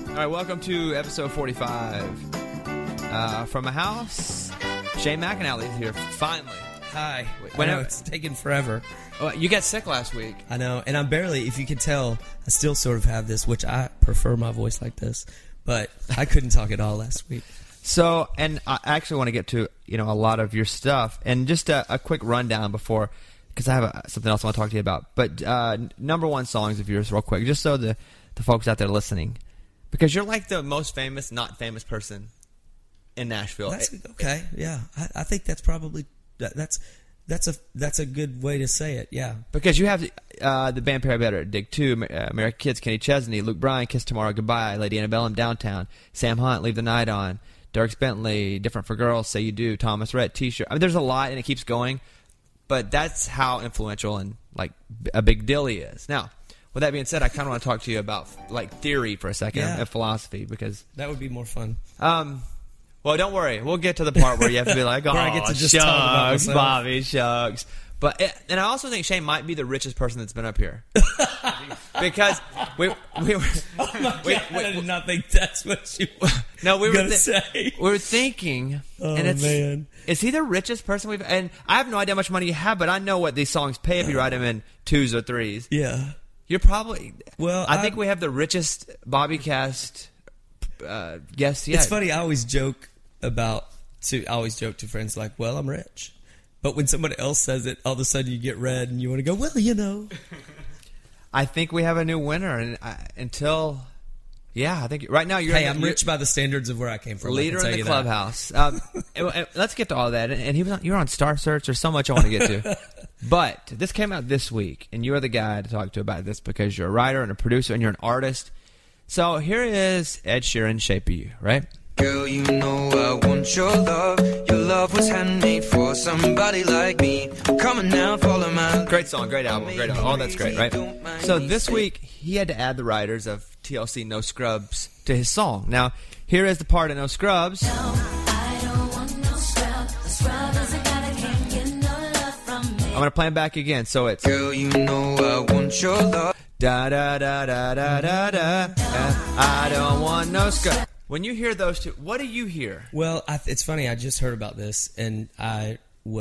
All right, welcome to episode 45. From a house, Shane McAnally is here, finally. Hi. I know it's taken forever. Oh, you got sick last week. I know, and I'm barely, if you could tell, I still sort of have this, which I prefer my voice like this, but I couldn't talk at all last week. So, and I actually want to get to, a lot of your stuff, and just a quick rundown before, because I have something else I want to talk to you about. But number one songs of yours, real quick, just so the folks out there listening, because you're like the most famous, not famous person in Nashville. That's okay. Yeah, I think that's probably that's a good way to say it. Yeah, because you have the band Perry Better, Dig 2, American Kids, Kenny Chesney, Luke Bryan, Kiss Tomorrow Goodbye, Lady Antebellum, Downtown, Sam Hunt, Leave the Night On, Dierks Bentley, Different for Girls, Say You Do, Thomas Rhett, T-shirt. I mean, there's a lot, and it keeps going. But that's how influential and like a big deal he is. Now, with that being said, I kind of want to talk to you about like theory for a second and philosophy, because that would be more fun. Well, don't worry. We'll get to the part where you have to be like, oh, I get to just talk about myself. Bobby, shucks. And I also think Shane might be the richest person that's been up here. Because we were... Oh, my God. I did not think that's what you were going to say. We were thinking... Oh, and man. Is he the richest person we've... And I have no idea how much money you have, but I know what these songs pay if you write them in 2s or 3s. Yeah. You're probably... Well, I think we have the richest Bobby Cast guest yet. It's funny. I always joke to friends like, well, I'm rich. But when somebody else says it, all of a sudden you get red and you want to go, well, I think we have a new winner. And I think right now you're... Hey, I'm rich by the standards of where I came from. Leader in the clubhouse. Let's get to all that. And you were on Star Search. There's so much I want to get to. But this came out this week, and you are the guy to talk to about this because you're a writer and a producer and you're an artist. So here is Ed Sheeran, Shape of You, right? Girl, you know I want your love. Your love was handmade for somebody like me. Come on now, follow my... Great song, great album, great album. All that's great, right? So this week, he had to add the writers of TLC No Scrubs to his song. Now, here is the part of No Scrubs. No, I don't want no scrub. The scrub is a guy that can't get no love from me. I'm going to play him back again, so it's... Girl, you know I want your love. Da da da da da da da. I don't want no scrub. When you hear those two, what do you hear? Well, it's funny. I just heard about this, and I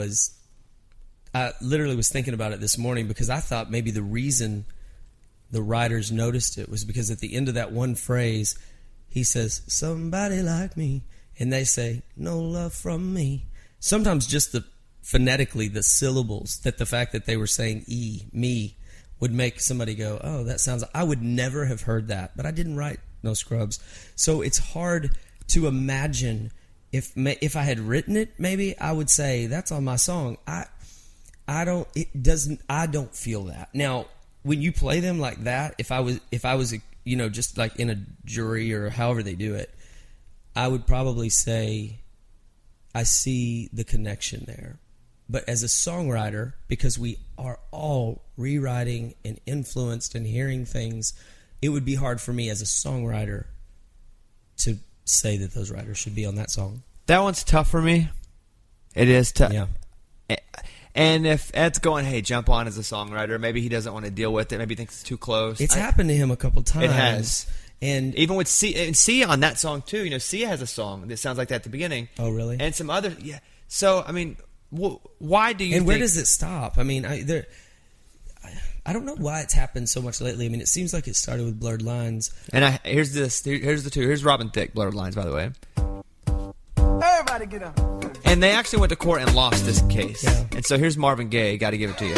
literally was thinking about it this morning because I thought maybe the reason the writers noticed it was because at the end of that one phrase, he says, somebody like me, and they say, no love from me. Sometimes just phonetically, the syllables, that the fact that they were saying me, would make somebody go, oh, that sounds... I would never have heard that, but I didn't write No Scrubs. So it's hard to imagine if I had written it, maybe I would say that's on my song. I don't feel that. Now, when you play them like that, if I was just like in a jury or however they do it, I would probably say I see the connection there. But as a songwriter, because we are all rewriting and influenced and hearing things, it would be hard for me as a songwriter to say that those writers should be on that song. That one's tough for me. It is tough. Yeah. And if Ed's going, hey, jump on as a songwriter, maybe he doesn't want to deal with it. Maybe he thinks it's too close. It's happened to him a couple times. It has. And even with Sia on that song, too. Sia has a song that sounds like that at the beginning. Oh, really? And some other... Yeah. So, I mean... why do you and where does it stop? I mean, I don't know why it's happened so much lately. I mean, it seems like it started with Blurred Lines. And here's the two. Here's Robin Thicke, Blurred Lines, by the way. Everybody get up. And they actually went to court and lost this case. Yeah. And so here's Marvin Gaye. Got to give it to you.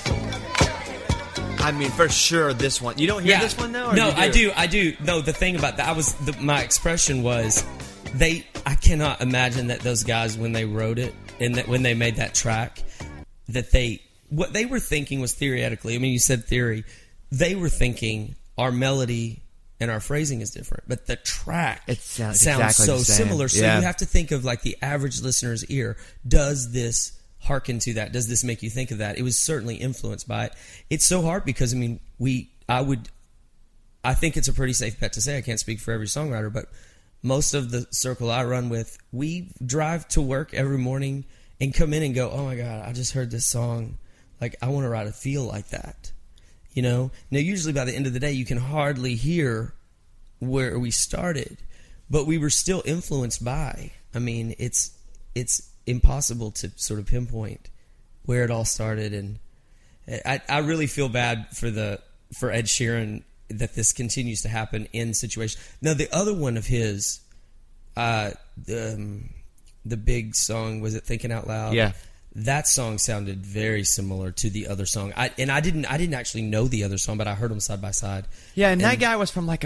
I mean, for sure, this one. You don't hear this one, though? Or no, you I do. No, the thing about that, my expression was, I cannot imagine that those guys, when they wrote it, and that when they made that track, that what they were thinking was theoretically, I mean, you said theory, they were thinking our melody and our phrasing is different, but the track sounds exactly so the same. similar. So you have to think of like the average listener's ear. Does this hearken to that? Does this make you think of that? It was certainly influenced by it. It's so hard because, I mean, I think it's a pretty safe bet to say, I can't speak for every songwriter, but most of the circle I run with, we drive to work every morning and come in and go, oh my God, I just heard this song. Like, I want to write a feel like that. You know? Now, usually by the end of the day, you can hardly hear where we started, but we were still influenced by. I mean, it's impossible to sort of pinpoint where it all started, and I really feel bad for Ed Sheeran that this continues to happen in situations. Now, the other one of his, the big song, was it Thinking Out Loud? Yeah. That song sounded very similar to the other song. I didn't actually know the other song, but I heard them side by side. Yeah, and that guy was from like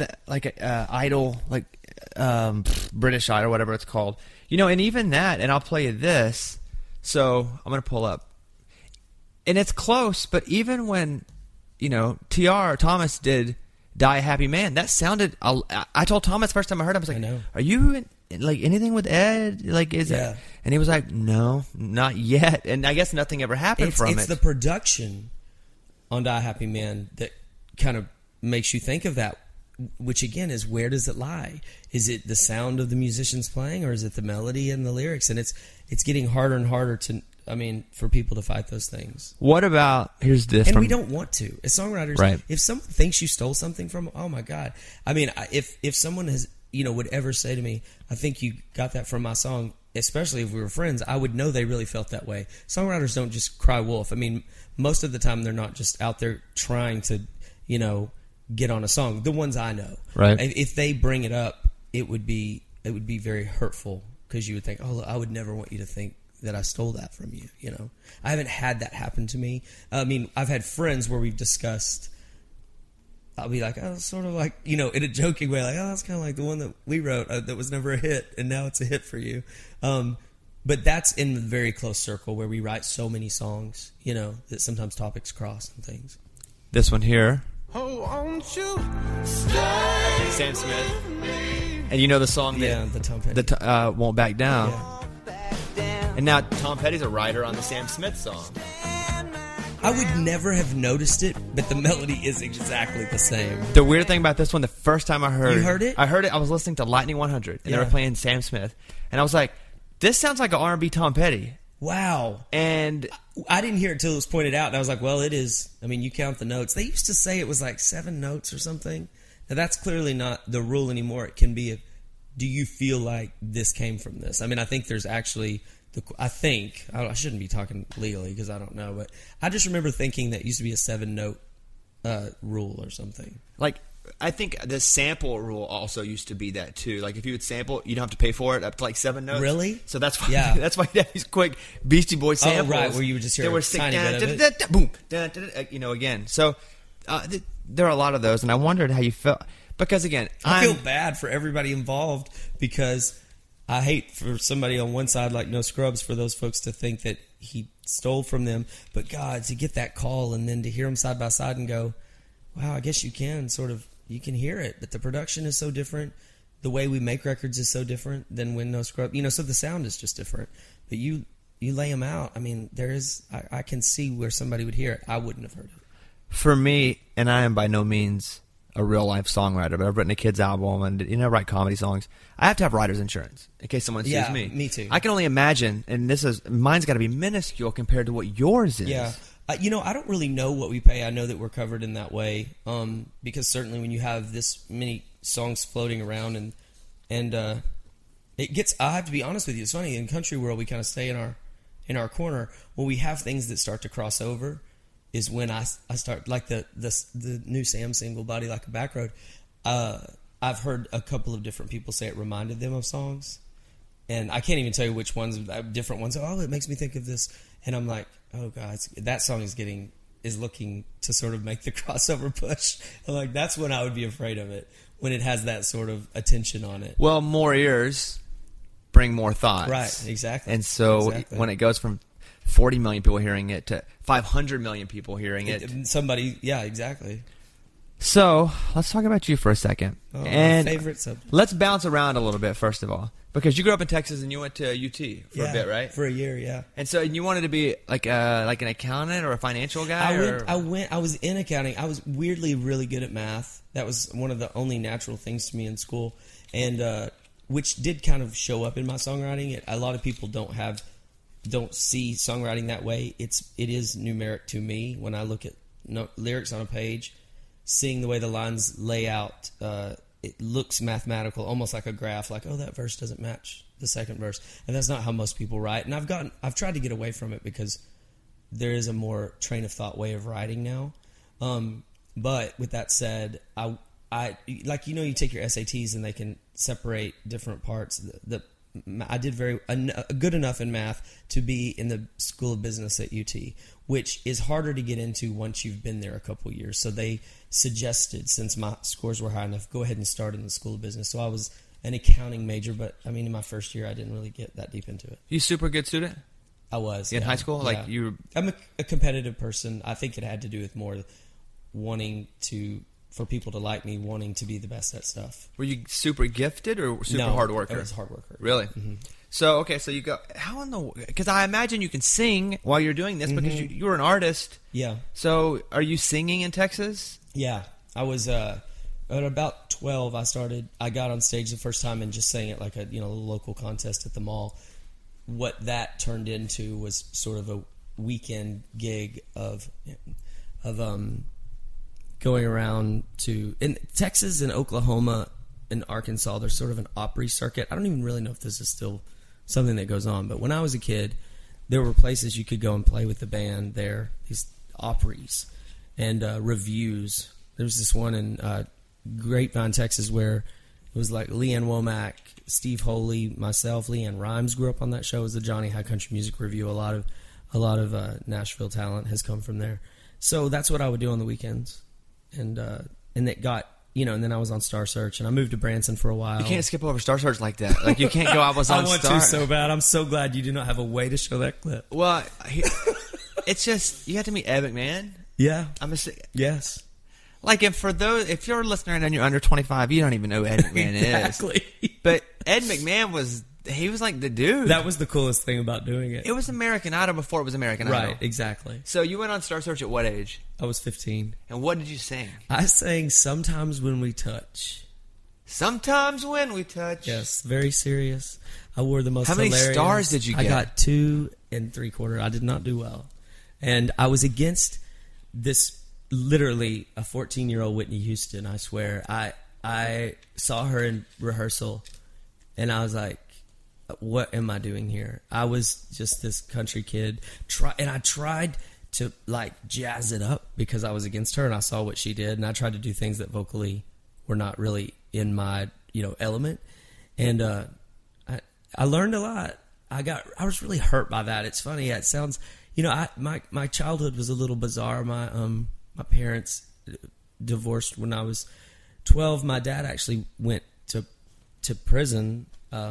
Idol, like British Idol, whatever it's called. You know, and even that, and I'll play you this. So I'm going to pull up. And it's close, but even when, you know, T.R. Thomas did Die a Happy Man, that sounded... I told Thomas first time I heard him, I was like, I know. Are you like anything with Ed? Like, is it? And he was like, no, not yet. And I guess nothing ever happened from it. It's the production on Die a Happy Man that kind of makes you think of that, which again is, where does it lie? Is it the sound of the musicians playing, or is it the melody and the lyrics? And it's getting harder and harder for people to fight those things. What about, here's this. And we don't want to. As songwriters, right. If someone thinks you stole something from them, oh my God. I mean, if someone has, would ever say to me, I think you got that from my song, especially if we were friends, I would know they really felt that way. Songwriters don't just cry wolf. I mean, most of the time they're not just out there trying to, get on a song. The ones I know. Right. If they bring it up, it would be very hurtful, because you would think, oh, I would never want you to think that I stole that from you, I haven't had that happen to me. I mean, I've had friends where we've discussed, I'll be like, oh, sort of like, in a joking way, like, oh, that's kind of like the one that we wrote that was never a hit, and now it's a hit for you. But that's in a very close circle where we write so many songs, that sometimes topics cross and things. This one here. Oh, won't you stay? Sam Smith. And you know the song that the Tom Petty. Won't Back Down. Yeah. And now Tom Petty's a writer on the Sam Smith song. I would never have noticed it, but the melody is exactly the same. The weird thing about this one, the first time I heard... You heard it? I heard it. I was listening to Lightning 100, and they Yeah. were playing Sam Smith. And I was like, this sounds like an R&B Tom Petty. Wow. And I didn't hear it till it was pointed out, and I was like, well, it is. I mean, you count the notes. They used to say it was like 7 notes or something. Now, that's clearly not the rule anymore. It can be, do you feel like this came from this? I mean, I think there's actually... I shouldn't be talking legally because I don't know, but I just remember thinking that used to be a 7-note rule or something. like, I think the sample rule also used to be that too. Like, if you would sample, you don't have to pay for it up to like 7 notes. Really? So that's why. Yeah. That's why you have these quick Beastie Boys samples. Oh, right, where you would just hear They were a sick, tiny da, bit of da, it. da, da, boom, da, da, da, again. So there are a lot of those, and I wondered how you felt because again, I feel bad for everybody involved because I hate for somebody on one side like No Scrubs for those folks to think that he stole from them. But God, to get that call and then to hear them side by side and go, wow, I guess you can hear it. But the production is so different. The way we make records is so different than when No Scrubs, so the sound is just different. But you lay them out. I mean, I can see where somebody would hear it. I wouldn't have heard it. For me, and I am by no means a real life songwriter, but I've written a kids album and write comedy songs. I have to have writer's insurance in case someone sues Yeah, me. me too. I can only imagine, and mine's got to be minuscule compared to what yours is. Yeah. I don't really know what we pay. I know that we're covered in that way because certainly when you have this many songs floating around and it gets. I have to be honest with you. It's funny in country world we kind of stay in our corner. When we have things that start to cross over, is when I start like the new Sam single "Body Like a Back Road." I've heard a couple of different people say it reminded them of songs, and I can't even tell you which ones. Different ones. Oh, it makes me think of this, and I'm like, oh God, that song is looking to sort of make the crossover push. I'm like, that's when I would be afraid of it, when it has that sort of attention on it. Well, more ears bring more thoughts. Right, exactly. And so when it goes from 40 million people hearing it to 500 million people hearing it. Somebody, yeah, exactly. So let's talk about you for a second. Oh, and my favorite subject. Let's bounce around a little bit, first of all. Because you grew up in Texas and you went to UT for a bit, right? For a year, yeah. And so you wanted to be like an accountant or a financial guy? I was in accounting. I was weirdly really good at math. That was one of the only natural things to me in school, and which did kind of show up in my songwriting. A lot of people don't see songwriting that way. It is numeric to me when I look at lyrics on a page, seeing the way the lines lay out it looks mathematical, almost like a graph, like, oh, that verse doesn't match the second verse. And that's not how most people write. And I've tried to get away from it because there is a more train of thought way of writing now. But with that said, I like, you know, you take your SATs and they can separate different parts. I did good enough in math to be in the School of Business at UT, which is harder to get into once you've been there a couple years. So they suggested, since my scores were high enough, go ahead and start in the School of Business. So I was an accounting major, but I mean, in my first year, I didn't really get that deep into it. You super good student? I was. In high school? Yeah. Like you? I'm a competitive person. I think it had to do with more wanting for people to like me, wanting to be the best at stuff. Were you super gifted or super No, hard worker? I was a hard worker. Really? Mm-hmm. So, okay, so you go, how in the, because I imagine you can sing while you're doing this because you're an artist. Yeah. So, are you singing in Texas? Yeah. I was, at about 12, I got on stage the first time and just sang at like a, little local contest at the mall. What that turned into was sort of a weekend gig of going around in Texas and Oklahoma and Arkansas. There's sort of an Opry circuit. I don't even really know if this is still something that goes on, but when I was a kid, there were places you could go and play with the band there, these Opries and reviews. There was this one in Grapevine, Texas, where it was like Leanne Womack, Steve Holy, myself, Leanne Rhymes grew up on that show. It was the Johnny High Country Music Review. A lot of Nashville talent has come from there. So that's what I would do on the weekends. And it got, and then I was on Star Search, and I moved to Branson for a while. You can't skip over Star Search like that. Like, you can't go, I was on I want Star. to so bad. I'm so glad you do not have a way to show that clip. Well, it's just, you have to meet Ed McMahon. Yeah. Yes. Like, if you're a listener and you're under 25, you don't even know who Ed McMahon Exactly. is. But Ed McMahon he was like the dude. That was the coolest thing about doing it. It was American Idol before it was American Idol. Right, exactly. So you went on Star Search at what age? I was 15. And what did you sing? I sang Sometimes When We Touch. Sometimes When We Touch. Yes, very serious. I wore the most How many hilarious. stars did you get? I got 2 3/4. I did not do well. And I was against this, literally a 14-year-old Whitney Houston, I swear. I saw her in rehearsal, and I was like, what am I doing here? I was just this country kid, and I tried to like jazz it up because I was against her, and I saw what she did, and I tried to do things that vocally were not really in my element, and I learned a lot. I was really hurt by that. It's funny. It sounds, my childhood was a little bizarre. My parents divorced when I was 12. My dad actually went to prison.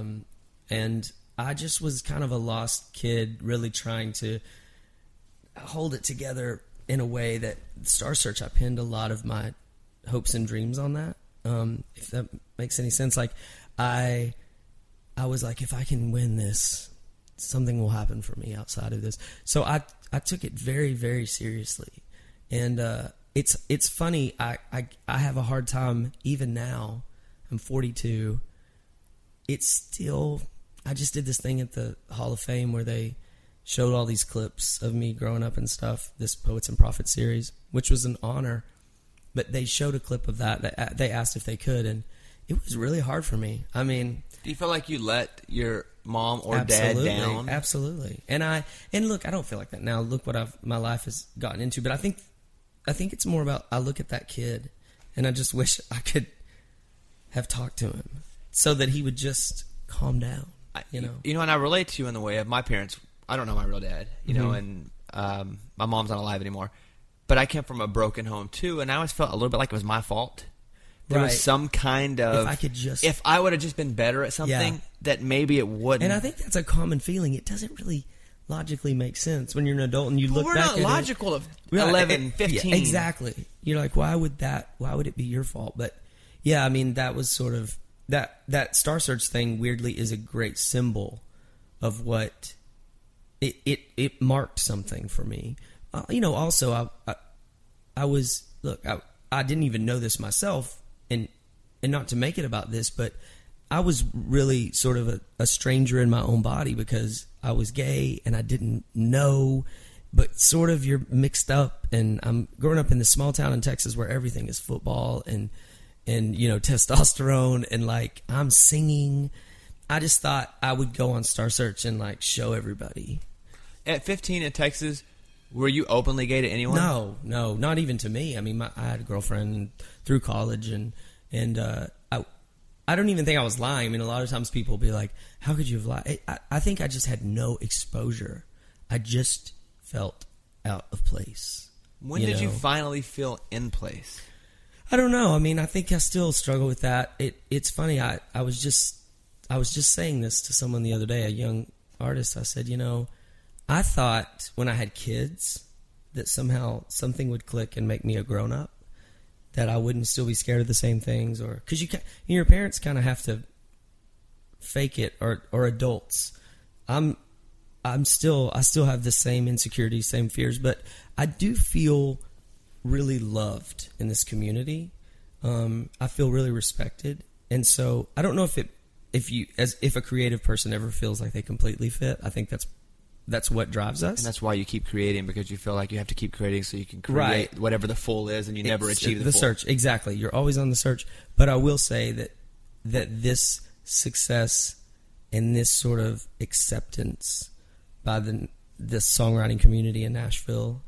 And I just was kind of a lost kid, really trying to hold it together in a way that Star Search, I pinned a lot of my hopes and dreams on that. If that makes any sense. Like, I was like, if I can win this, something will happen for me outside of this. So I took it very, very seriously. And it's funny, I have a hard time, even now, I'm 42, it's still... I just did this thing at the Hall of Fame where they showed all these clips of me growing up and stuff, this Poets and Prophets series, which was an honor. But they showed a clip of that. They asked if they could, and it was really hard for me. I mean... Do you feel like you let your mom or dad down? Absolutely. And look, I don't feel like that now. Look what my life has gotten into. But I think it's more about, I look at that kid, and I just wish I could have talked to him so that he would just calm down. And I relate to you in the way of my parents. I don't know my real dad, and my mom's not alive anymore. But I came from a broken home too, and I always felt a little bit like it was my fault. There was some kind of... If I would have just been better at something, that maybe it wouldn't. And I think that's a common feeling. It doesn't really logically make sense when you're an adult and you look back at it. We're not logical of 11, 15. Yeah, exactly. You're like, why would it be your fault? But yeah, I mean, that was sort of... That Star Search thing, weirdly, is a great symbol of what it marked something for me. Also, I was, look, I didn't even know this myself, and not to make it about this, but I was really sort of a stranger in my own body because I was gay and I didn't know, but sort of you're mixed up, and I'm growing up in this small town in Texas where everything is football and and testosterone, and like I'm singing. I just thought I would go on Star Search and like show everybody. At 15 in Texas, were you openly gay to anyone? No, not even to me. I mean, I had a girlfriend through college, and I don't even think I was lying. I mean, a lot of times people will be like, "How could you have lied?" I think I just had no exposure. I just felt out of place. When did you finally feel in place? I don't know. I mean, I think I still struggle with that. It's funny. I was just saying this to someone the other day, a young artist. I said, I thought when I had kids that somehow something would click and make me a grown up, that I wouldn't still be scared of the same things, or because your parents kind of have to fake it, or adults. I still have the same insecurities, same fears, but I do feel really loved in this community. I feel really respected, and so I don't know if a creative person ever feels like they completely fit. I think that's what drives us, and that's why you keep creating, because you feel like you have to keep creating so you can create whatever the full is, and you never achieve the full. Search. Exactly, you're always on the search. But I will say that this success and this sort of acceptance by the songwriting community in Nashville,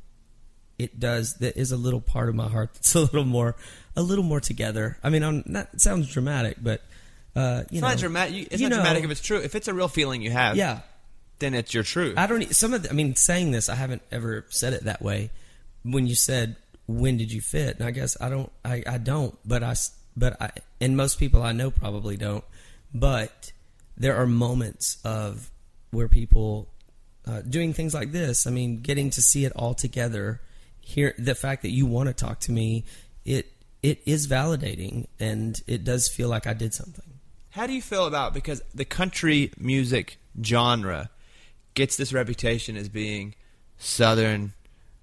that is a little part of my heart that's a little more together. I mean, that sounds dramatic, but it's not dramatic. It's not dramatic if it's true. If it's a real feeling you have, then it's your truth. Saying this, I haven't ever said it that way. When you said, "When did you fit?" And I guess I don't, but and most people I know probably don't. But there are moments of where people doing things like this. I mean, getting to see it all together. Here, the fact that you want to talk to me, it is validating, and it does feel like I did something. How do you feel about, because the country music genre gets this reputation as being Southern,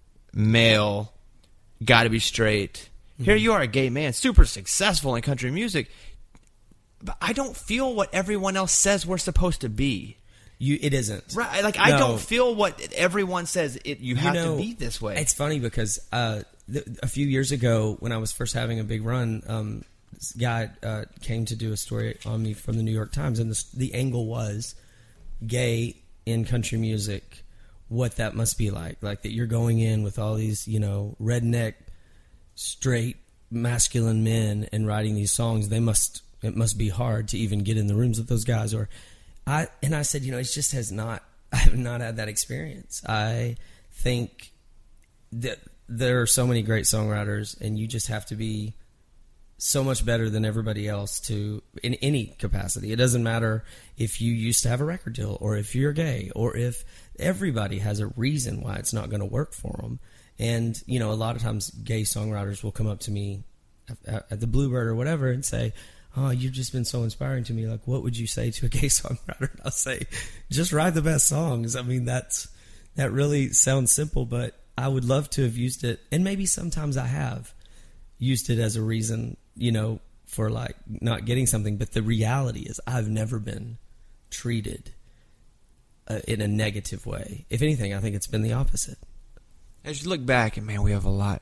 male, gotta be straight. Mm-hmm. Here you are, a gay man, super successful in country music, but I don't feel what everyone else says we're supposed to be. It isn't. Right. Like, I don't feel what everyone says you have to be this way. It's funny because a few years ago when I was first having a big run, this guy came to do a story on me from the New York Times, and the angle was gay in country music, what that must be like that you're going in with all these, redneck, straight, masculine men and writing these songs. It must be hard to even get in the rooms with those guys. I said, it just I have not had that experience. I think that there are so many great songwriters, and you just have to be so much better than everybody else in any capacity. It doesn't matter if you used to have a record deal, or if you're gay, or if everybody has a reason why it's not going to work for them. And, a lot of times gay songwriters will come up to me at the Bluebird or whatever and say, "Oh, you've just been so inspiring to me. Like, what would you say to a gay songwriter?" And I'll say, "Just write the best songs." I mean, that really sounds simple, but I would love to have used it. And maybe sometimes I have used it as a reason, for like not getting something. But the reality is I've never been treated in a negative way. If anything, I think it's been the opposite. As you look back, and man, we have a lot.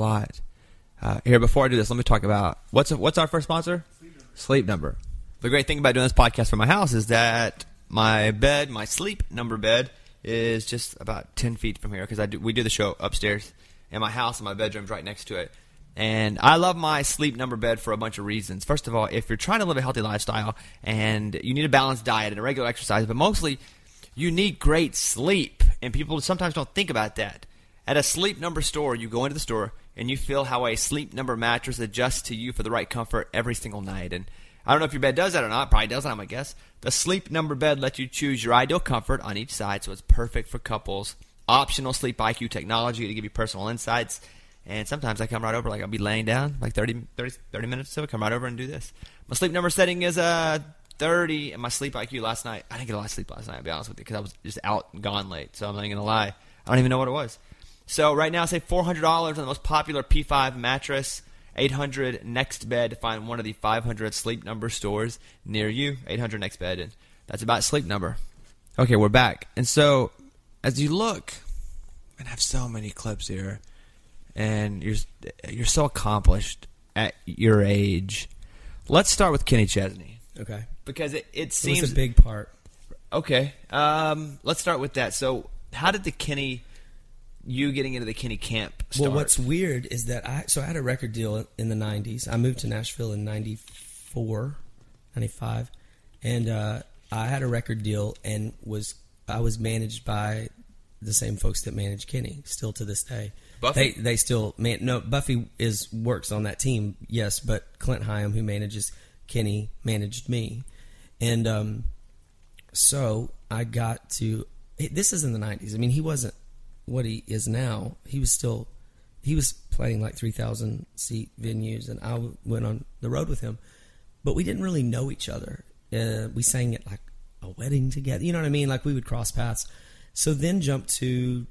Here, before I do this, let me talk about what's our first sponsor? Sleep Number. The great thing about doing this podcast from my house is that my Sleep Number bed, is just about 10 feet from here, because we do the show upstairs in my house, and my bedroom's right next to it. And I love my Sleep Number bed for a bunch of reasons. First of all, if you're trying to live a healthy lifestyle and you need a balanced diet and a regular exercise, but mostly you need great sleep, and people sometimes don't think about that. At a Sleep Number store, you go into the store and you feel how a Sleep Number mattress adjusts to you for the right comfort every single night. And I don't know if your bed does that or not. Probably doesn't, I'm going to guess. The Sleep Number bed lets you choose your ideal comfort on each side, so it's perfect for couples. Optional Sleep IQ technology to give you personal insights. And sometimes I come right over, like I'll be laying down, like 30 minutes or so, come right over and do this. My Sleep Number setting is 30, and my Sleep IQ last night, I didn't get a lot of sleep last night, I'll be honest with you, because I was just out and gone late, so I'm not even going to lie. I don't even know what it was. So right now, save $400 on the most popular P5 mattress. 800 Next Bed to find one of the 500 Sleep Number stores near you. 800 Next Bed, and that's about Sleep Number. Okay, we're back. And so, as you look, and I have so many clips here, and you're so accomplished, at your age. Let's start with Kenny Chesney Okay. because it It seems was a big part. okay. Let's start with that. So, how did you getting into the Kenny camp start? Well, what's weird is that I had a record deal in the 90s. I moved to Nashville in 94, 95, and I had a record deal and I was managed by the same folks that manage Kenny still to this day. Buffy? They still Buffy works on that team, yes, but Clint Hyam, who manages Kenny, managed me, and so I got to. This is in the 90s. I mean, he wasn't what he is now. He was playing like 3,000 seat venues, and I went on the road with him, but we didn't really know each other. We sang at like a wedding together, you know what I mean? Like we would cross paths. So then jump to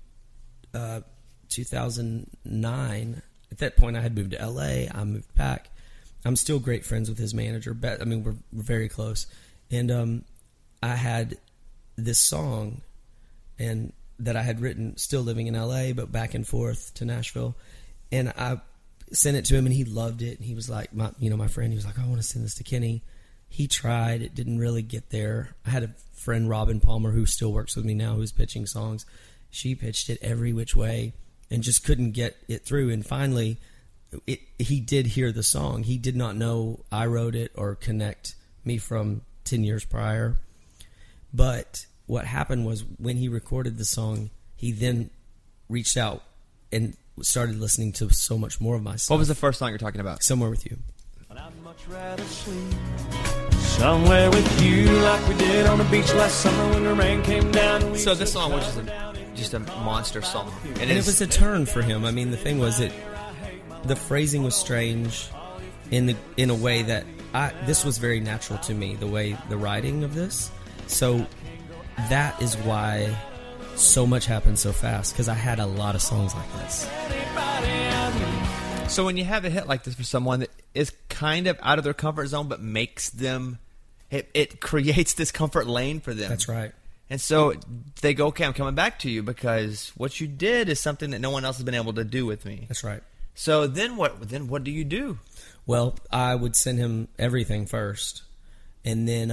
2009. At that point, I had moved to LA. I moved back. I'm still great friends with his manager. I mean, we're very close. And I had this song, and that I had written, still living in LA, but back and forth to Nashville. And I sent it to him, and he loved it. And he was like, my friend, he was like, I want to send this to Kenny. He tried. It didn't really get there. I had a friend, Robin Palmer, who still works with me now, who's pitching songs. She pitched it every which way and just couldn't get it through. And finally, he did hear the song. He did not know I wrote it or connect me from 10 years prior. But what happened was when he recorded the song, he then reached out and started listening to so much more of my stuff. What was the first song you're talking about? Somewhere With You. But I'd much rather sleep somewhere with you, like we did on the beach last summer when the rain came down. And we So this took song was shelter just a monster song, And it was a turn for him. I mean, the thing was the phrasing was strange in a way that this was very natural to me, the way the writing of this. So that is why so much happened so fast, because I had a lot of songs like this. So when you have a hit like this for someone that is kind of out of their comfort zone, but makes them, it creates this comfort lane for them. That's right. And so they go, okay, I'm coming back to you because what you did is something that no one else has been able to do with me. That's right. So then what? Then what do you do? Well, I would send him everything first, and then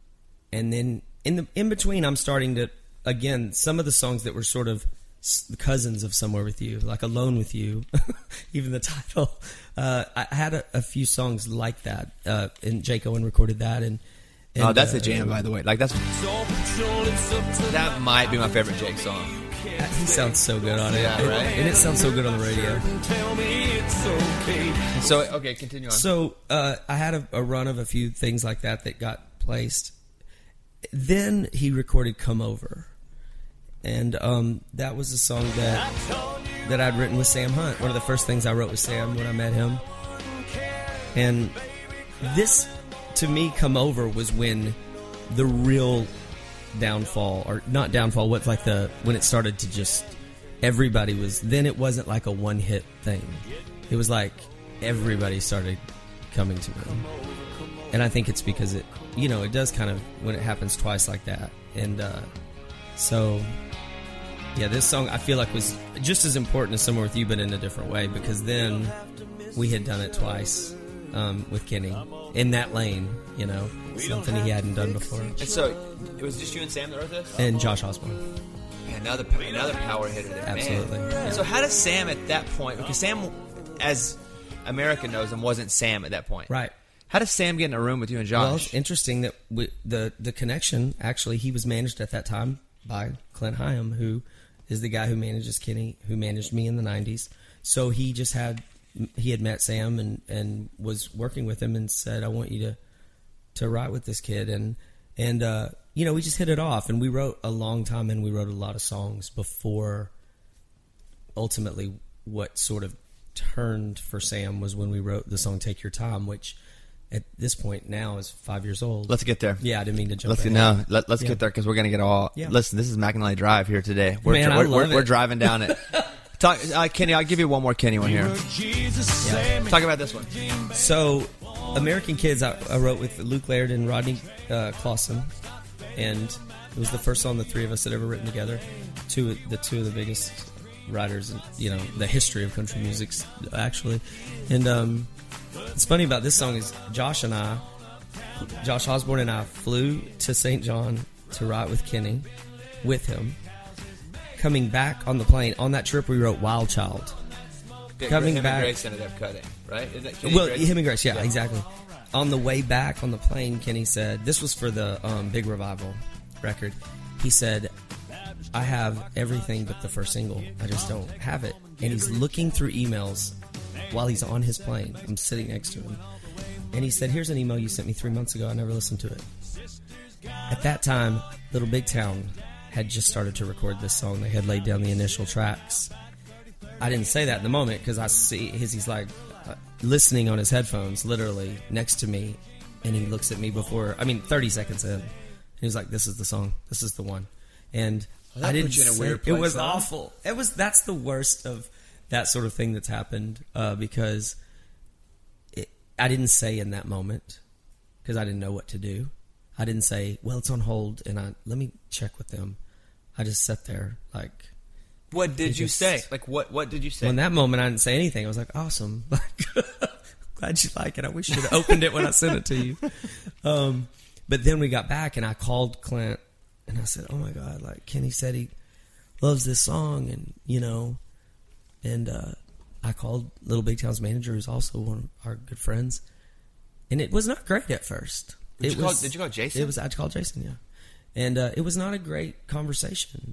in between, I'm starting to, again, some of the songs that were sort of cousins of Somewhere With You, like Alone With You, even the title. I had a few songs like that, and Jake Owen recorded that. And Oh, that's a jam, by the way. Like that might be my favorite Jake song. He sounds so good on it. Yeah, right? And it sounds so good on the radio. So, okay, continue on. So I had a run of a few things like that got placed. Then he recorded Come Over. And that was a song that I'd written with Sam Hunt. One of the first things I wrote with Sam when I met him. And this, to me, Come Over was when the real downfall, or not downfall, what's like when it started to just, everybody was, then it wasn't like a one-hit thing. It was like everybody started coming to me. And I think it's because it does kind of, when it happens twice like that. And so, yeah, this song I feel like was just as important as Somewhere With You, but in a different way, because then we had done it twice with Kenny in that lane, something he hadn't done before. And so it was just you and Sam that wrote this? And Josh Osborne. Man, another power hitter there. Absolutely. Man. Yeah. So how does Sam at that point, because Sam, as America knows him, wasn't Sam at that point. Right. How does Sam get in a room with you and Josh? Well, it's interesting that the connection, actually, he was managed at that time by Clint Hyam, who is the guy who manages Kenny, who managed me in the 90s. So he had met Sam and was working with him and said, I want you to write with this kid. And we just hit it off. And we wrote a long time, and we wrote a lot of songs before ultimately what sort of turned for Sam was when we wrote the song Take Your Time, which at this point now is 5 years old. Let's get there. Yeah, I didn't mean to jump Let's ahead. Let's get there because we're going to get all... Yeah. Listen, this is McAnally Drive here today. We're We're driving down it. Kenny, I'll give you one more Kenny one here. Yeah. Talk about this one. So, American Kids, I wrote with Luke Laird and Rodney Clausen, and it was the first song the three of us had ever written together. Two of the biggest writers, you know, the history of country music, actually. And it's funny about this song is Josh Osborne and I flew to St. John to write with Kenny, with him. Coming back on the plane, on that trip we wrote Wild Child. Coming him back, and Grace ended up cutting, right? Is that Kenny well, Grace? him and Grace, yeah, exactly. On the way back on the plane, Kenny said, this was for the Big Revival record. He said, I have everything but the first single. I just don't have it. And he's looking through emails while he's on his plane. I'm sitting next to him. And he said, here's an email you sent me 3 months ago. I never listened to it. At that time, Little Big Town had just started to record this song. They had laid down the initial tracks. I didn't say that in the moment because I see he's like listening on his headphones, literally next to me, and he looks at me 30 seconds in, and he's like, "This is the song. This is the one." And I didn't. Put you in a say, weird it place, was huh? awful. That's the worst of that sort of thing that's happened because I didn't say in that moment because I didn't know what to do. I didn't say, well, it's on hold, and let me check with them. I just sat there like. What did you say? Like, what did you say? Well, in that moment, I didn't say anything. I was like, awesome. Glad you like it. I wish you'd opened it when I sent it to you. But then we got back, and I called Clint, and I said, oh, my God, like, Kenny said he loves this song, and, you know, and I called Little Big Town's manager, who's also one of our good friends, and it was not great at first. Did you call Jason? I called Jason, yeah. And it was not a great conversation.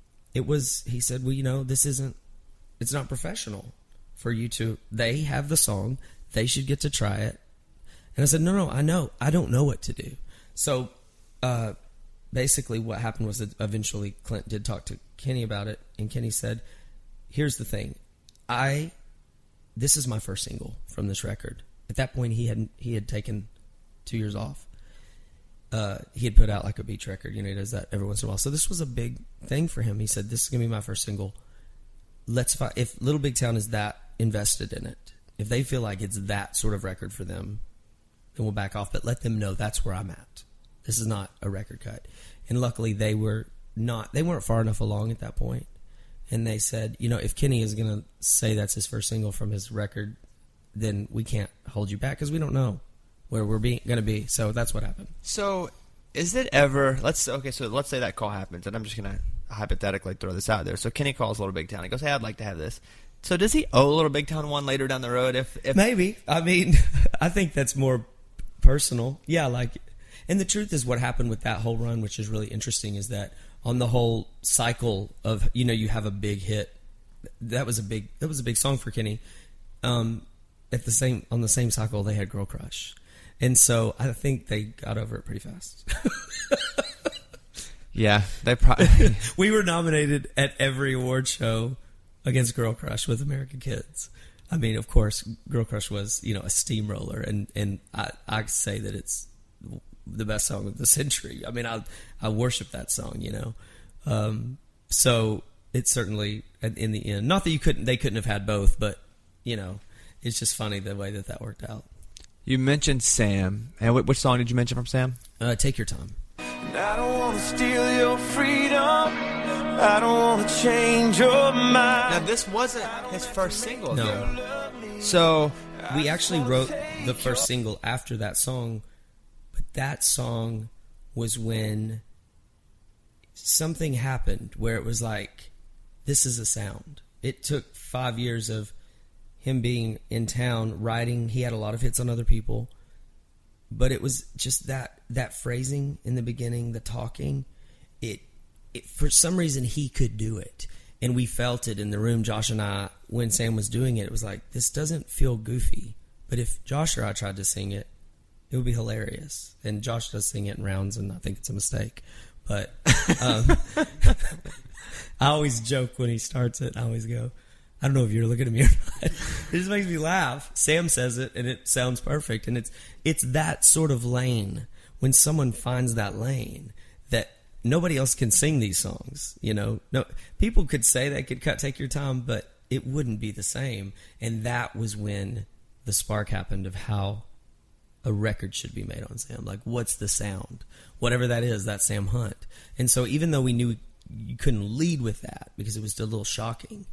He said, well, you know, it's not professional for you to, they have the song, they should get to try it. And I said, no, I don't know what to do. So, basically what happened was that eventually Clint did talk to Kenny about it, and Kenny said, here's the thing, this is my first single from this record. At that point, he had taken 2 years off. He had put out like a beach record, you know, he does that every once in a while. So this was a big thing for him. He said, this is going to be my first single. If Little Big Town is that invested in it, if they feel like it's that sort of record for them, then we'll back off, but let them know that's where I'm at. This is not a record cut. And luckily they weren't far enough along at that point. And they said, you know, if Kenny is going to say that's his first single from his record, then we can't hold you back because we don't know where we're going to be. So that's what happened. So is it ever, let's say that call happens, and I'm just going to hypothetically throw this out there. So Kenny calls Little Big Town. He goes, hey, I'd like to have this. So does he owe Little Big Town one later down the road? If Maybe. I mean, I think that's more personal. Yeah, like, and the truth is what happened with that whole run, which is really interesting, is that on the whole cycle of, you know, you have a big hit. That was a big song for Kenny. On the same cycle, they had Girl Crush. And so I think they got over it pretty fast. Yeah, they probably. We were nominated at every award show against Girl Crush with American Kids. I mean, of course, Girl Crush was, you know, a steamroller, and I say that it's the best song of the century. I mean, I worship that song, you know. So it's certainly in the end, not that they couldn't have had both, but you know, it's just funny the way that worked out. You mentioned Sam, and which song did you mention from Sam? Take Your Time. I don't want to steal your freedom. I don't want to change your mind. Now, this wasn't his first single, No. though. So We actually wrote the first single after that song, but that song was when something happened where it was like, this is a sound. It took 5 years of him being in town, writing. He had a lot of hits on other people, but it was just that phrasing in the beginning, the talking, it for some reason he could do it. And we felt it in the room, Josh and I, when Sam was doing it. It was like, this doesn't feel goofy. But if Josh or I tried to sing it, it would be hilarious. And Josh does sing it in rounds, and I think it's a mistake. But I always joke when he starts it. I always go, I don't know if you're looking at me or not. It just makes me laugh. Sam says it, and it sounds perfect. And it's that sort of lane. When someone finds that lane, that nobody else can sing these songs. You know, no people could say they could Take Your Time, but it wouldn't be the same. And that was when the spark happened of how a record should be made on Sam. Like, what's the sound? Whatever that is, that's Sam Hunt. And so even though we knew you couldn't lead with that because it was still a little shocking,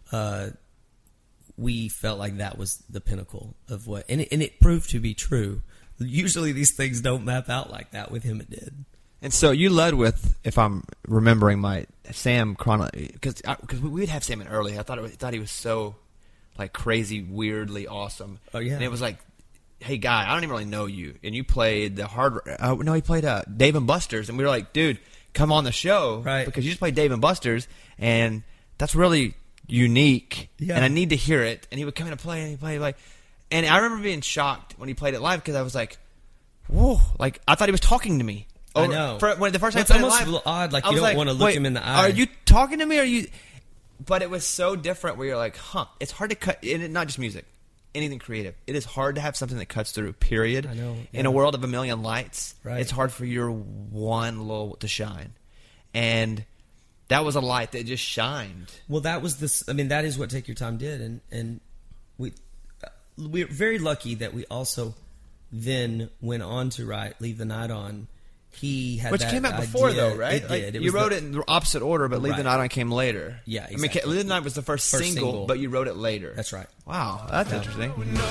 we felt like that was the pinnacle of what, and it proved to be true. Usually these things don't map out like that. With him, it did. And so you led with, if I'm remembering my Sam because we'd have Sam in early. I thought he was so like crazy, weirdly awesome. Oh yeah, and it was like, hey guy, I don't even really know you, and you played the hard. No, he played Dave and Buster's, and we were like, dude, come on the show, right? Because you just played Dave and Buster's, and that's really unique, yeah. And I need to hear it. And he would come in and play, and he played like, and I remember being shocked when he played it live because I was like, whoa, like I thought he was talking to me. I know. When the first time it's I played almost it live, odd, like I you was don't want to look wait, him in the eye. Are you talking to me? Or are you? But it was so different where you're like, huh? It's hard to cut. And not just music, anything creative. It is hard to have something that cuts through. Period. I know. Yeah. In a world of a million lights, right. It's hard for your one little to shine, and that was a light that just shined. Well, that was this. I mean, that is what Take Your Time did, and we're very lucky that we also then went on to write Leave the Night On. He had which that came out before, idea. though, right? It like, did. You wrote it in the opposite order, but Leave the Night On came later. Yeah, exactly. I mean, Leave the Night was the first single, but you wrote it later. That's right. Wow, that's interesting.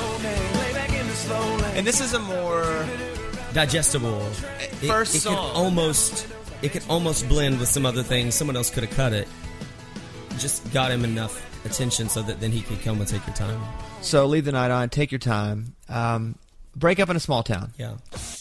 And this is a more digestible first song. It could almost blend with some other things. Someone else could have cut it. Just got him enough attention so that then he could come and Take Your Time. So Leave the Night On, Take Your Time. Break Up in a Small Town. Yeah.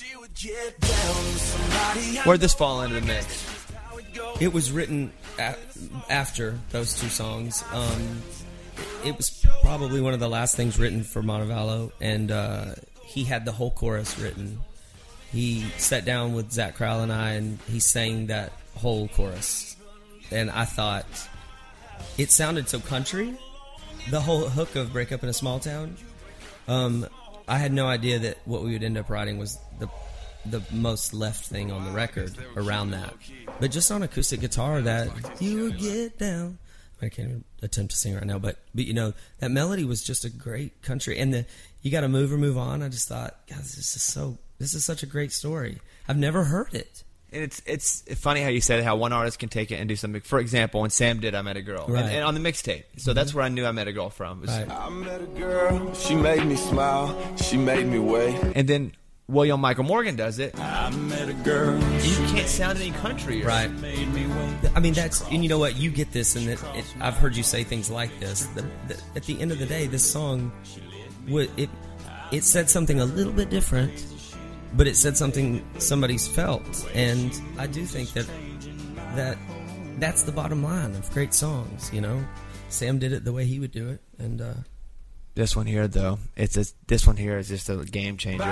Where'd this fall into the mix? It was written after those two songs. It was probably one of the last things written for Montevallo, and he had the whole chorus written. He sat down with Zach Crowell and I, and he sang that whole chorus. And I thought, it sounded so country, the whole hook of Break Up in a Small Town. I had no idea that what we would end up writing was the most left thing on the record around that. But just on acoustic guitar, that you would get down. I can't even attempt to sing right now, but you know, that melody was just a great country. And the You Gotta Move or Move On, I just thought, God, this is such a great story. I've never heard it. And it's funny how you said how one artist can take it and do something. For example, when Sam did I Met a Girl, right. and on the mixtape. So that's where I knew I Met a Girl from. Right. I met a girl, she made me smile, she made me wait. And then William Michael Morgan does it. I met a girl. You can't sound any countryer. Right. I mean, and you know what? You get this, and I've heard you say things like this. At the end of the day, this song, it said something a little bit different, but it said something somebody's felt. And I do think that's the bottom line of great songs, you know? Sam did it the way he would do it, and this one here, though, this one here is just a game changer.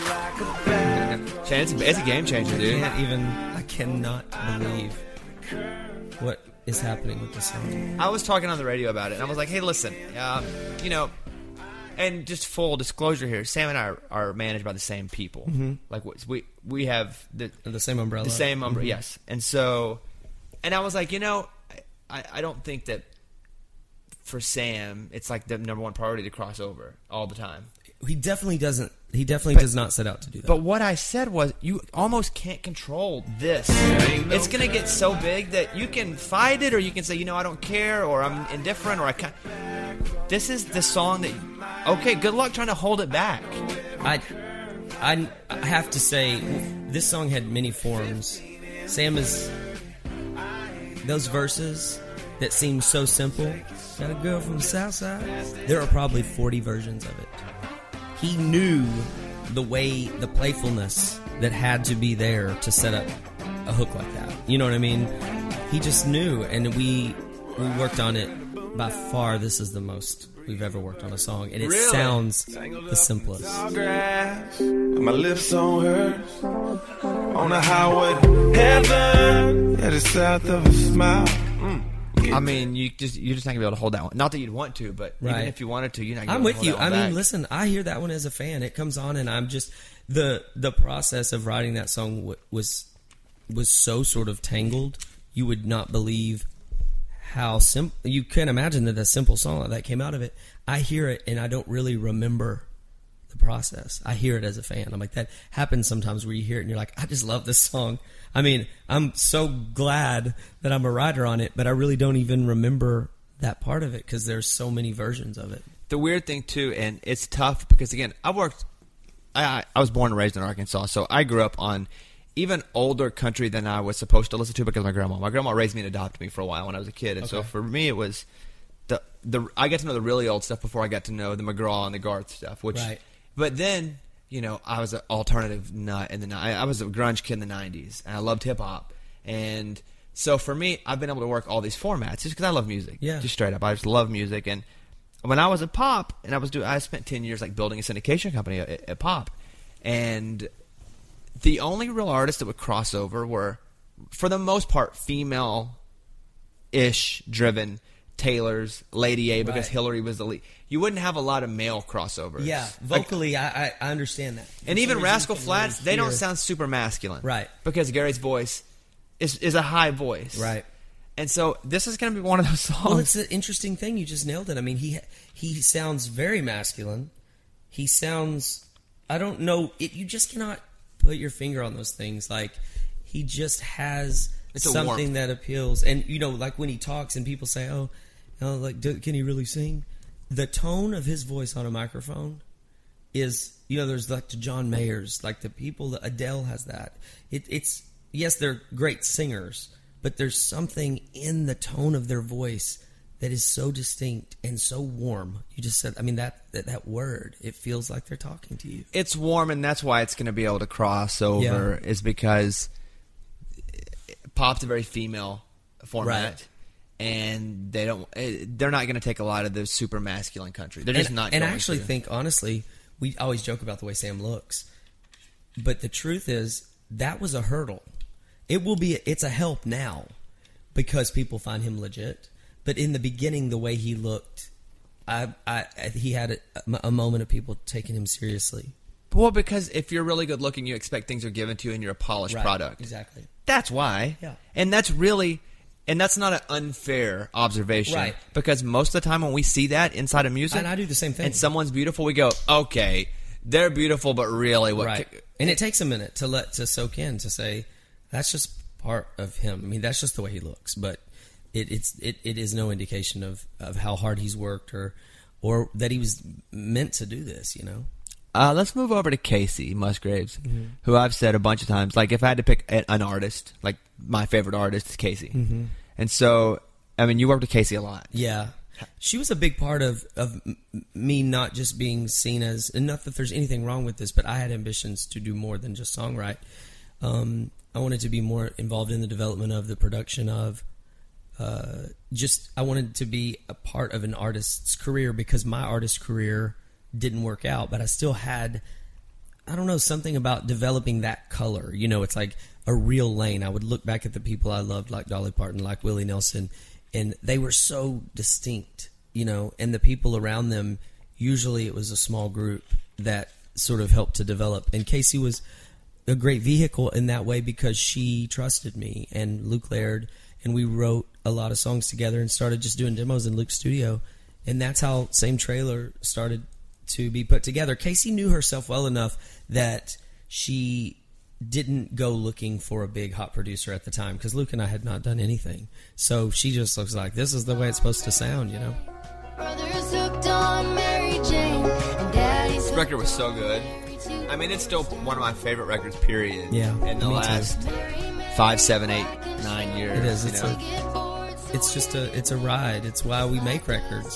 It's a game changer, dude. I cannot believe what is happening with this song. I was talking on the radio about it, and I was like, hey, listen, you know, and just full disclosure here, Sam and I are managed by the same people. Mm-hmm. Like, we have the same umbrella. The same umbrella, mm-hmm. Yes. And so, and I was like, you know, I don't think that for Sam, it's like the number one priority to cross over all the time. He definitely doesn't. He definitely does not set out to do that. But what I said was, you almost can't control this. It's going to get so big that you can fight it, or you can say, you know, I don't care, or I'm indifferent, or I can't. This is the song that, okay, good luck trying to hold it back. I have to say, this song had many forms. Sam is, those verses that seem so simple, got a girl from the south side, there are probably 40 versions of it. He knew the playfulness that had to be there to set up a hook like that. You know what I mean? He just knew, and we worked on it. By far, this is the most we've ever worked on a song, and it really sounds the simplest. My lips on hers, on the highway to heaven, at the south of a smile. I mean, you're just not gonna be able to hold that one. Not that you'd want to, but right. Even if you wanted to, you're not gonna I'm be able with to you. hold that one I mean, back. listen, I hear that one as a fan. It comes on, and I'm just the process of writing that song was so sort of tangled. You would not believe how simple. You can't imagine that a simple song like that came out of it. I hear it, and I don't really remember the process. I hear it as a fan. I'm like, that happens sometimes where you hear it and you're like, I just love this song. I mean, I'm so glad that I'm a writer on it, but I really don't even remember that part of it because there's so many versions of it. The weird thing too, and it's tough because again, I was born and raised in Arkansas, so I grew up on even older country than I was supposed to listen to because of my grandma. My grandma raised me and adopted me for a while when I was a kid, and so for me it was I got to know the really old stuff before I got to know the McGraw and the Garth stuff. But then, I was an alternative nut in the I was a grunge kid in the 90s, and I loved hip hop. And so for me, I've been able to work all these formats just because I love music. Yeah. Just straight up. I just love music. And when I was at Pop, and I spent 10 years like building a syndication company at Pop. And the only real artists that would cross over were, for the most part, female-ish driven Taylor's, Lady A, because Hillary was the lead. You wouldn't have a lot of male crossovers. Yeah, vocally, I understand that. And even Rascal Flatts, they don't sound super masculine. Right. Because Gary's voice is a high voice. Right. And so this is going to be one of those songs. Well, it's an interesting thing. You just nailed it. I mean, he sounds very masculine. He sounds, I don't know, you just cannot put your finger on those things. Like, he just has something that appeals. And, like when he talks and people say, can he really sing? The tone of his voice on a microphone is, there's like the John Mayers, like the people, Adele has that. It's yes, they're great singers, but there's something in the tone of their voice that is so distinct and so warm. You just said, that word, it feels like they're talking to you. It's warm, and that's why it's going to be able to cross over, is because Pop's a very female format. Right. And they're not going to take a lot of the super masculine country. They're just not going to. And I actually think, honestly, we always joke about the way Sam looks. But the truth is, that was a hurdle. It's a help now because people find him legit. But in the beginning, the way he looked, he had a moment of people taking him seriously. Well, because if you're really good looking, you expect things are given to you and you're a polished product. Exactly. That's why. Yeah. And that's really... And that's not an unfair observation. Right. Because most of the time when we see that inside of music... And I do the same thing. And someone's beautiful, we go, okay, they're beautiful, but really... Right. And it takes a minute to soak in, to say, that's just part of him. I mean, that's just the way he looks. But it is no indication of how hard he's worked or that he was meant to do this, Let's move over to Casey Musgraves, who I've said a bunch of times, like if I had to pick an artist, like my favorite artist is Casey. Mm-hmm. And so, you worked with Casey a lot. Yeah. She was a big part of me not just being seen as, and not that there's anything wrong with this, but I had ambitions to do more than just songwrite. I wanted to be more involved in the development of the production of, I wanted to be a part of an artist's career because my artist career didn't work out, but I still had, I don't know, something about developing that color. It's like a real lane. I would look back at the people I loved, like Dolly Parton, like Willie Nelson, and they were so distinct, and the people around them, usually it was a small group that sort of helped to develop. And Casey was a great vehicle in that way because she trusted me and Luke Laird, and we wrote a lot of songs together and started just doing demos in Luke's studio. And that's how Same Trailer started to be put together. Casey knew herself well enough that she didn't go looking for a big hot producer at the time because Luke and I had not done anything. So she just looks like, this is the way it's supposed to sound, Brothers hooked on Mary Jane, and Daddy's This record was so good. It's still one of my favorite records, period. Yeah, in the me last too. 5, 7, 8, 9 years. It is. It's a ride. It's why we make records,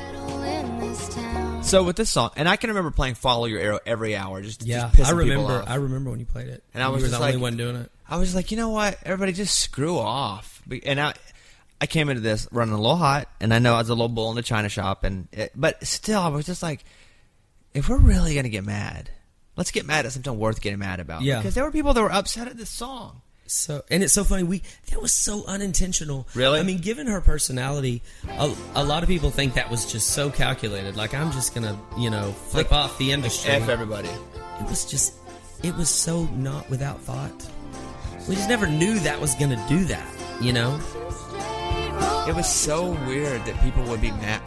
So with this song, and I can remember playing "Follow Your Arrow" every hour, just pissing I people remember. off. I remember when you played it, and I was you were just the only like, one doing it. I was like, you know what? Everybody just screw off. And I came into this running a little hot, and I know I was a little bull in the china shop, but still, I was just like, if we're really gonna get mad, let's get mad at something worth getting mad about. Yeah, because there were people that were upset at this song. So, and it's so funny. That was so unintentional. Really? Given her personality, a lot of people think that was just so calculated. Like, I'm just gonna, flip off the industry. F everybody. It was so not without thought. We just never knew that was gonna do that. It was so weird that people would be mad.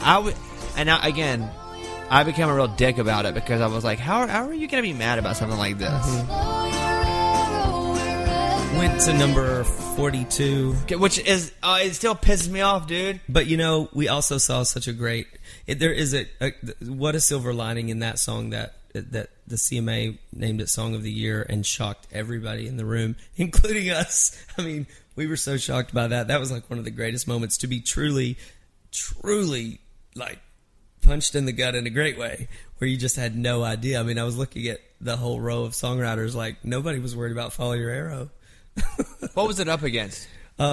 I became a real dick about it because I was like, how are you gonna be mad about something like this? Mm-hmm. Went to number 42. Which is it still pisses me off, dude. But we also saw such a great. There is what a silver lining in that song that the CMA named it Song of the Year and shocked everybody in the room, including us. I mean, we were so shocked by that. That was like one of the greatest moments to be truly like punched in the gut in a great way, where you just had no idea. I mean, I was looking at the whole row of songwriters, like nobody was worried about Follow Your Arrow. What was it up against?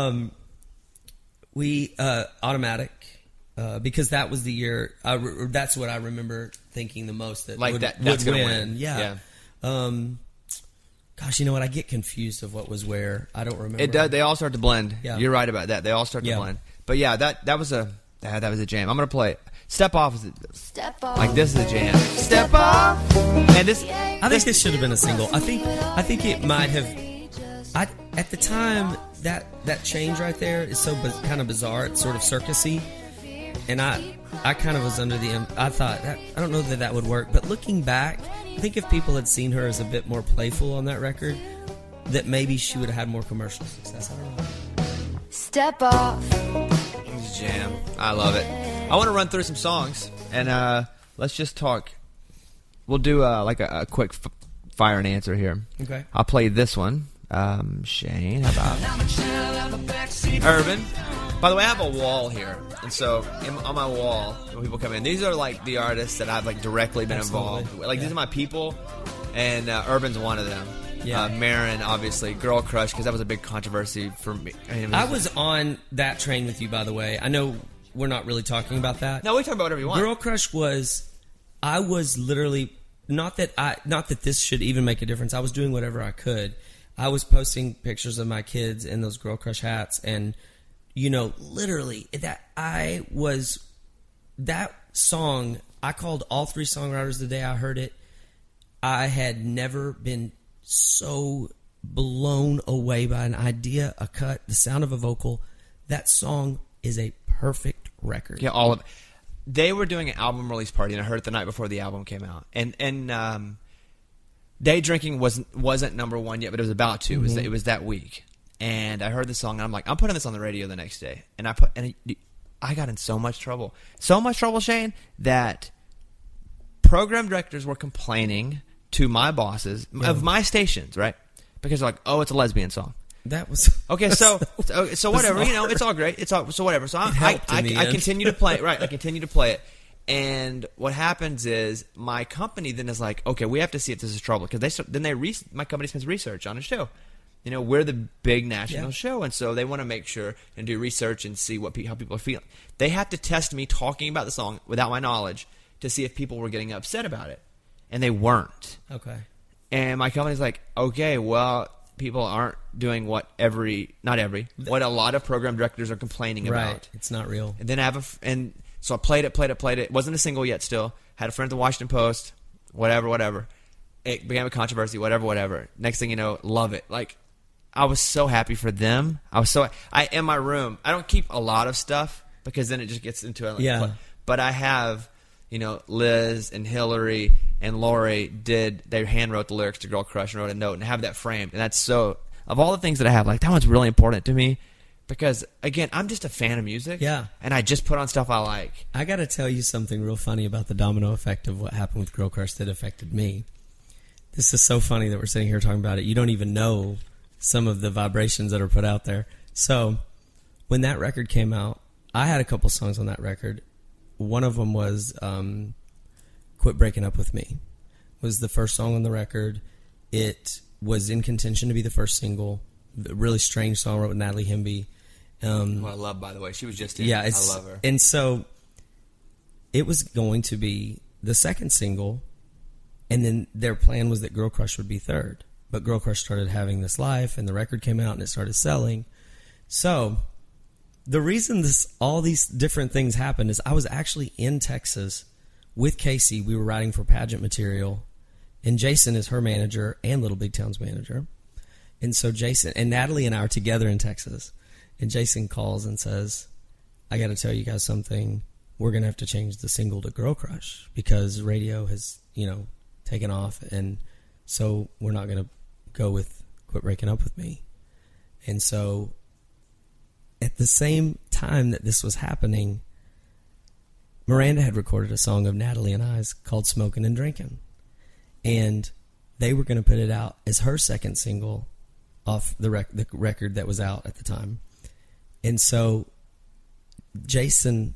We Automatic, because that was the year. That's what I remember thinking the most. That Like would, that's would gonna win. win. Yeah. Gosh, you know what? I get confused of what was where. I don't remember. It does. They all start to blend. Yeah. You're right about that. They all start to Yeah. blend. But yeah, that was a jam. I'm gonna play it. Step Off is Step off. like this is a jam. Step Off, and this. I think this should have been a single. I think it might have. At the time, that change right there is so kind of bizarre. It's sort of circusy, and I kind of was under the. I thought I don't know that would work. But looking back, I think if people had seen her as a bit more playful on that record, that maybe she would have had more commercial success. I don't know. Step off. It's a jam. I love it. I want to run through some songs, and let's just talk. We'll do like a quick fire and answer here. Okay. I'll play this one. Shane, how about Urban? By the way, I have a wall here, and so on my wall, when people come in, these are like the artists that I've like directly been Absolutely. involved with. Like Yeah. these are my people, and Urban's one of them. Yeah. Marin, obviously, Girl Crush, because that was a big controversy for me. I was on that train with you, by the way. I know we're not really talking about that. No, we talk about whatever you want. Girl Crush I was literally not that this should even make a difference. I was doing whatever I could. I was posting pictures of my kids in those Girl Crush hats, and literally that song. I called all three songwriters the day I heard it. I had never been so blown away by an idea, a cut, the sound of a vocal. That song is a perfect record. Yeah, all of it. They were doing an album release party, and I heard it the night before the album came out. And Day Drinking wasn't number one yet, but it was about to. Mm-hmm. It was that week, and I heard the song, and I'm like, I'm putting this on the radio the next day. And I got in so much trouble, Shane, that program directors were complaining to my bosses of my stations, right? Because they're like, oh, it's a lesbian song. That was Okay, so whatever, it's all great. So whatever. So I continue to play it. Right, I continue to play it. And what happens is my company then is like, okay, we have to see if this is trouble, because my company spends research on a show. We're the big national show, and so they want to make sure and do research and see how people are feeling. They have to test me talking about the song without my knowledge to see if people were getting upset about it, and they weren't. okay. And my company's like, okay, well, people aren't doing what a lot of program directors are complaining Right, about. it's not real. And then so I played it. It wasn't a single yet still. Had a friend at the Washington Post, whatever. It became a controversy, whatever. Next thing you know, love it. Like, I was so happy for them. In my room, I don't keep a lot of stuff because then it just gets into it. Yeah. But I have, Liz and Hillary and Lori they hand wrote the lyrics to Girl Crush and wrote a note and have that framed. And that's so, of all the things that I have, like, that one's really important to me because, again, I'm just a fan of music. Yeah. And I just put on stuff I like. I got to tell you something real funny about the domino effect of what happened with Girl Crush that affected me. This is so funny that we're sitting here talking about it. You don't even know some of the vibrations that are put out there. So when that record came out, I had a couple songs on that record. One of them was Quit Breaking Up With Me. Was the first song on the record. It was in contention to be the first single. A really strange song wrote with Natalie Hemby. Who I love, by the way. She was just in. Yeah, I love her. And so it was going to be the second single, and then their plan was that Girl Crush would be third. But Girl Crush started having this life, and the record came out, and it started selling. So the reason all these different things happened is I was actually in Texas with Casey. We were writing for pageant material, and Jason is her manager and Little Big Town's manager. And so Jason and Natalie and I are together in Texas, and Jason calls and says, I got to tell you guys something. We're going to have to change the single to Girl Crush because radio has, taken off, and so we're not going to go with Quit Breaking Up With Me. And so at the same time that this was happening, Miranda had recorded a song of Natalie and I's called Smoking and Drinking. And they were going to put it out as her second single off the record that was out at the time. And so Jason,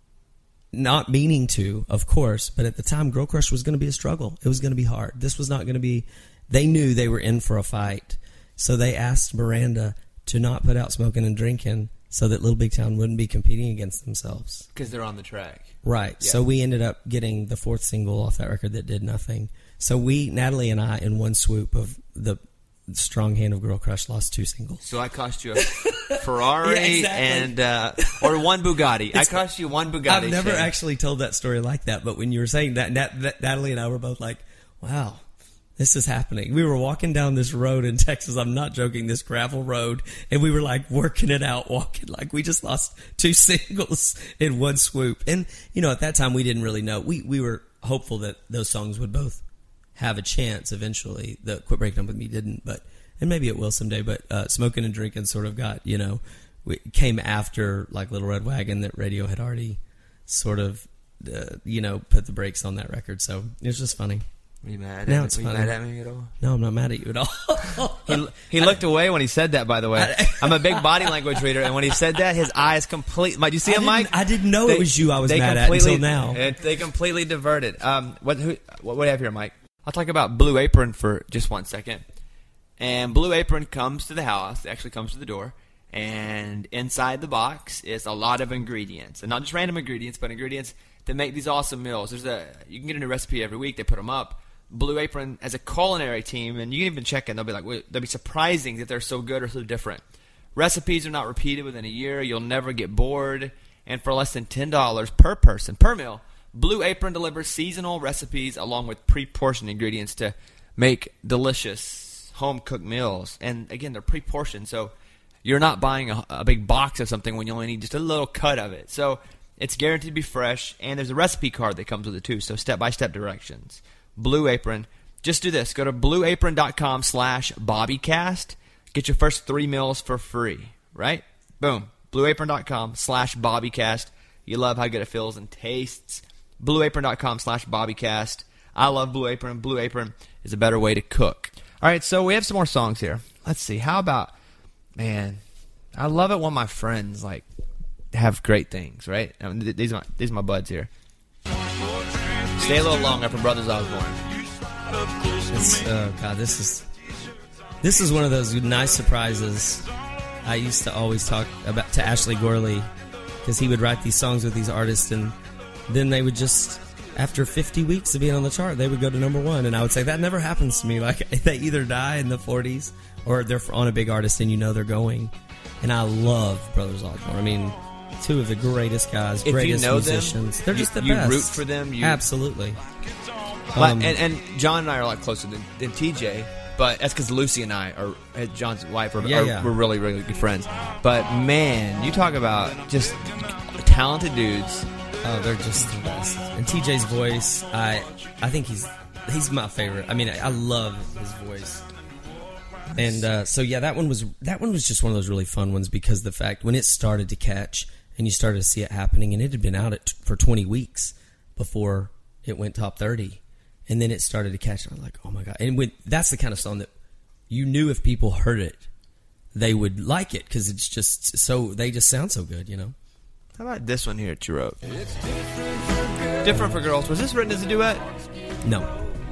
not meaning to, of course, but at the time, Girl Crush was going to be a struggle. It was going to be hard. This was not going to be... They knew they were in for a fight. So they asked Miranda to not put out Smoking and Drinking so that Little Big Town wouldn't be competing against themselves. Because they're on the track. Right. Yeah. So we ended up getting the fourth single off that record that did nothing. So Natalie and I, in one swoop of the strong hand of Girl Crush, lost 2 singles. So I cost you a Ferrari Yeah, exactly. and or one Bugatti. I cost you one Bugatti. I've never Shane. actually told that story like that, but when you were saying that, Natalie and I were both like, wow, this is happening. We were walking down this road in Texas, I'm not joking, this gravel road, and we were like working it out, walking like we just lost 2 singles in one swoop. And, you know, at that time we didn't really know. We were hopeful that those songs would both have a chance eventually. The Quit Breaking Up With Me didn't, and maybe it will someday, but Smoking and Drinking sort of got, came after like Little Red Wagon that radio had already sort of, put the brakes on that record. So it was just funny. Were you mad? Now at it's me? Were you funny. mad at me at all? No, I'm not mad at you at all. He looked away when he said that, by the way. I'm a big body language reader, and when he said that, his eyes completely... Did you see him, Mike? I didn't know it was you I was mad at until now. They completely diverted. What do you have here, Mike? I'll talk about Blue Apron for just 1 second. And Blue Apron comes to the house, actually comes to the door, and inside the box is a lot of ingredients. And not just random ingredients, but ingredients that make these awesome meals. You can get a new recipe every week. They put them up. Blue Apron has a culinary team, and you can even check it. They'll be like, they'll be surprising that they're so good or so different. Recipes are not repeated within a year. You'll never get bored. And for less than $10 per person, per meal, Blue Apron delivers seasonal recipes along with pre-portioned ingredients to make delicious home-cooked meals. And again, they're pre-portioned, so you're not buying a big box of something when you only need just a little cut of it. So it's guaranteed to be fresh, and there's a recipe card that comes with it too, so step-by-step directions. Blue Apron. Just do this. Go to blueapron.com/BobbyCast. Get your first 3 meals for free, right? Boom. blueapron.com/BobbyCast. You love how good it feels and tastes. blueapron.com/BobbyCast. I love Blue Apron. Blue Apron is a better way to cook. All right, so we have some more songs here. Let's see. How about, man, I love it when my friends like have great things, right? I mean, these are my buds here. Stay a little longer from Brothers Osborne. This is one of those nice surprises. I used to always talk about to Ashley Gorley because he would write these songs with these artists, and then they would just, after 50 weeks of being on the chart, they would go to number 1. And I would say, that never happens to me. Like, they either die in the 40s or they're on a big artist and they're going. And I love Brothers Osborne. I mean, 2 of the greatest guys, if greatest you know musicians. Them, they're just the you best. You root for them. Absolutely. And John and I are a lot closer than TJ, but that's because Lucy and I, John's wife, we're really, really good friends. But man, you talk about just talented dudes. Oh, they're just the best. And TJ's voice, I think he's my favorite. I mean, I love his voice. And that one was just one of those really fun ones because the fact when it started to catch and you started to see it happening, and it had been out for 20 weeks before it went top 30, and then it started to catch. And I was like, oh my god! And that's the kind of song that you knew if people heard it, they would like it because it's just they just sound so good, How about this one here that you wrote? Different for Girls. Was this written as a duet? No.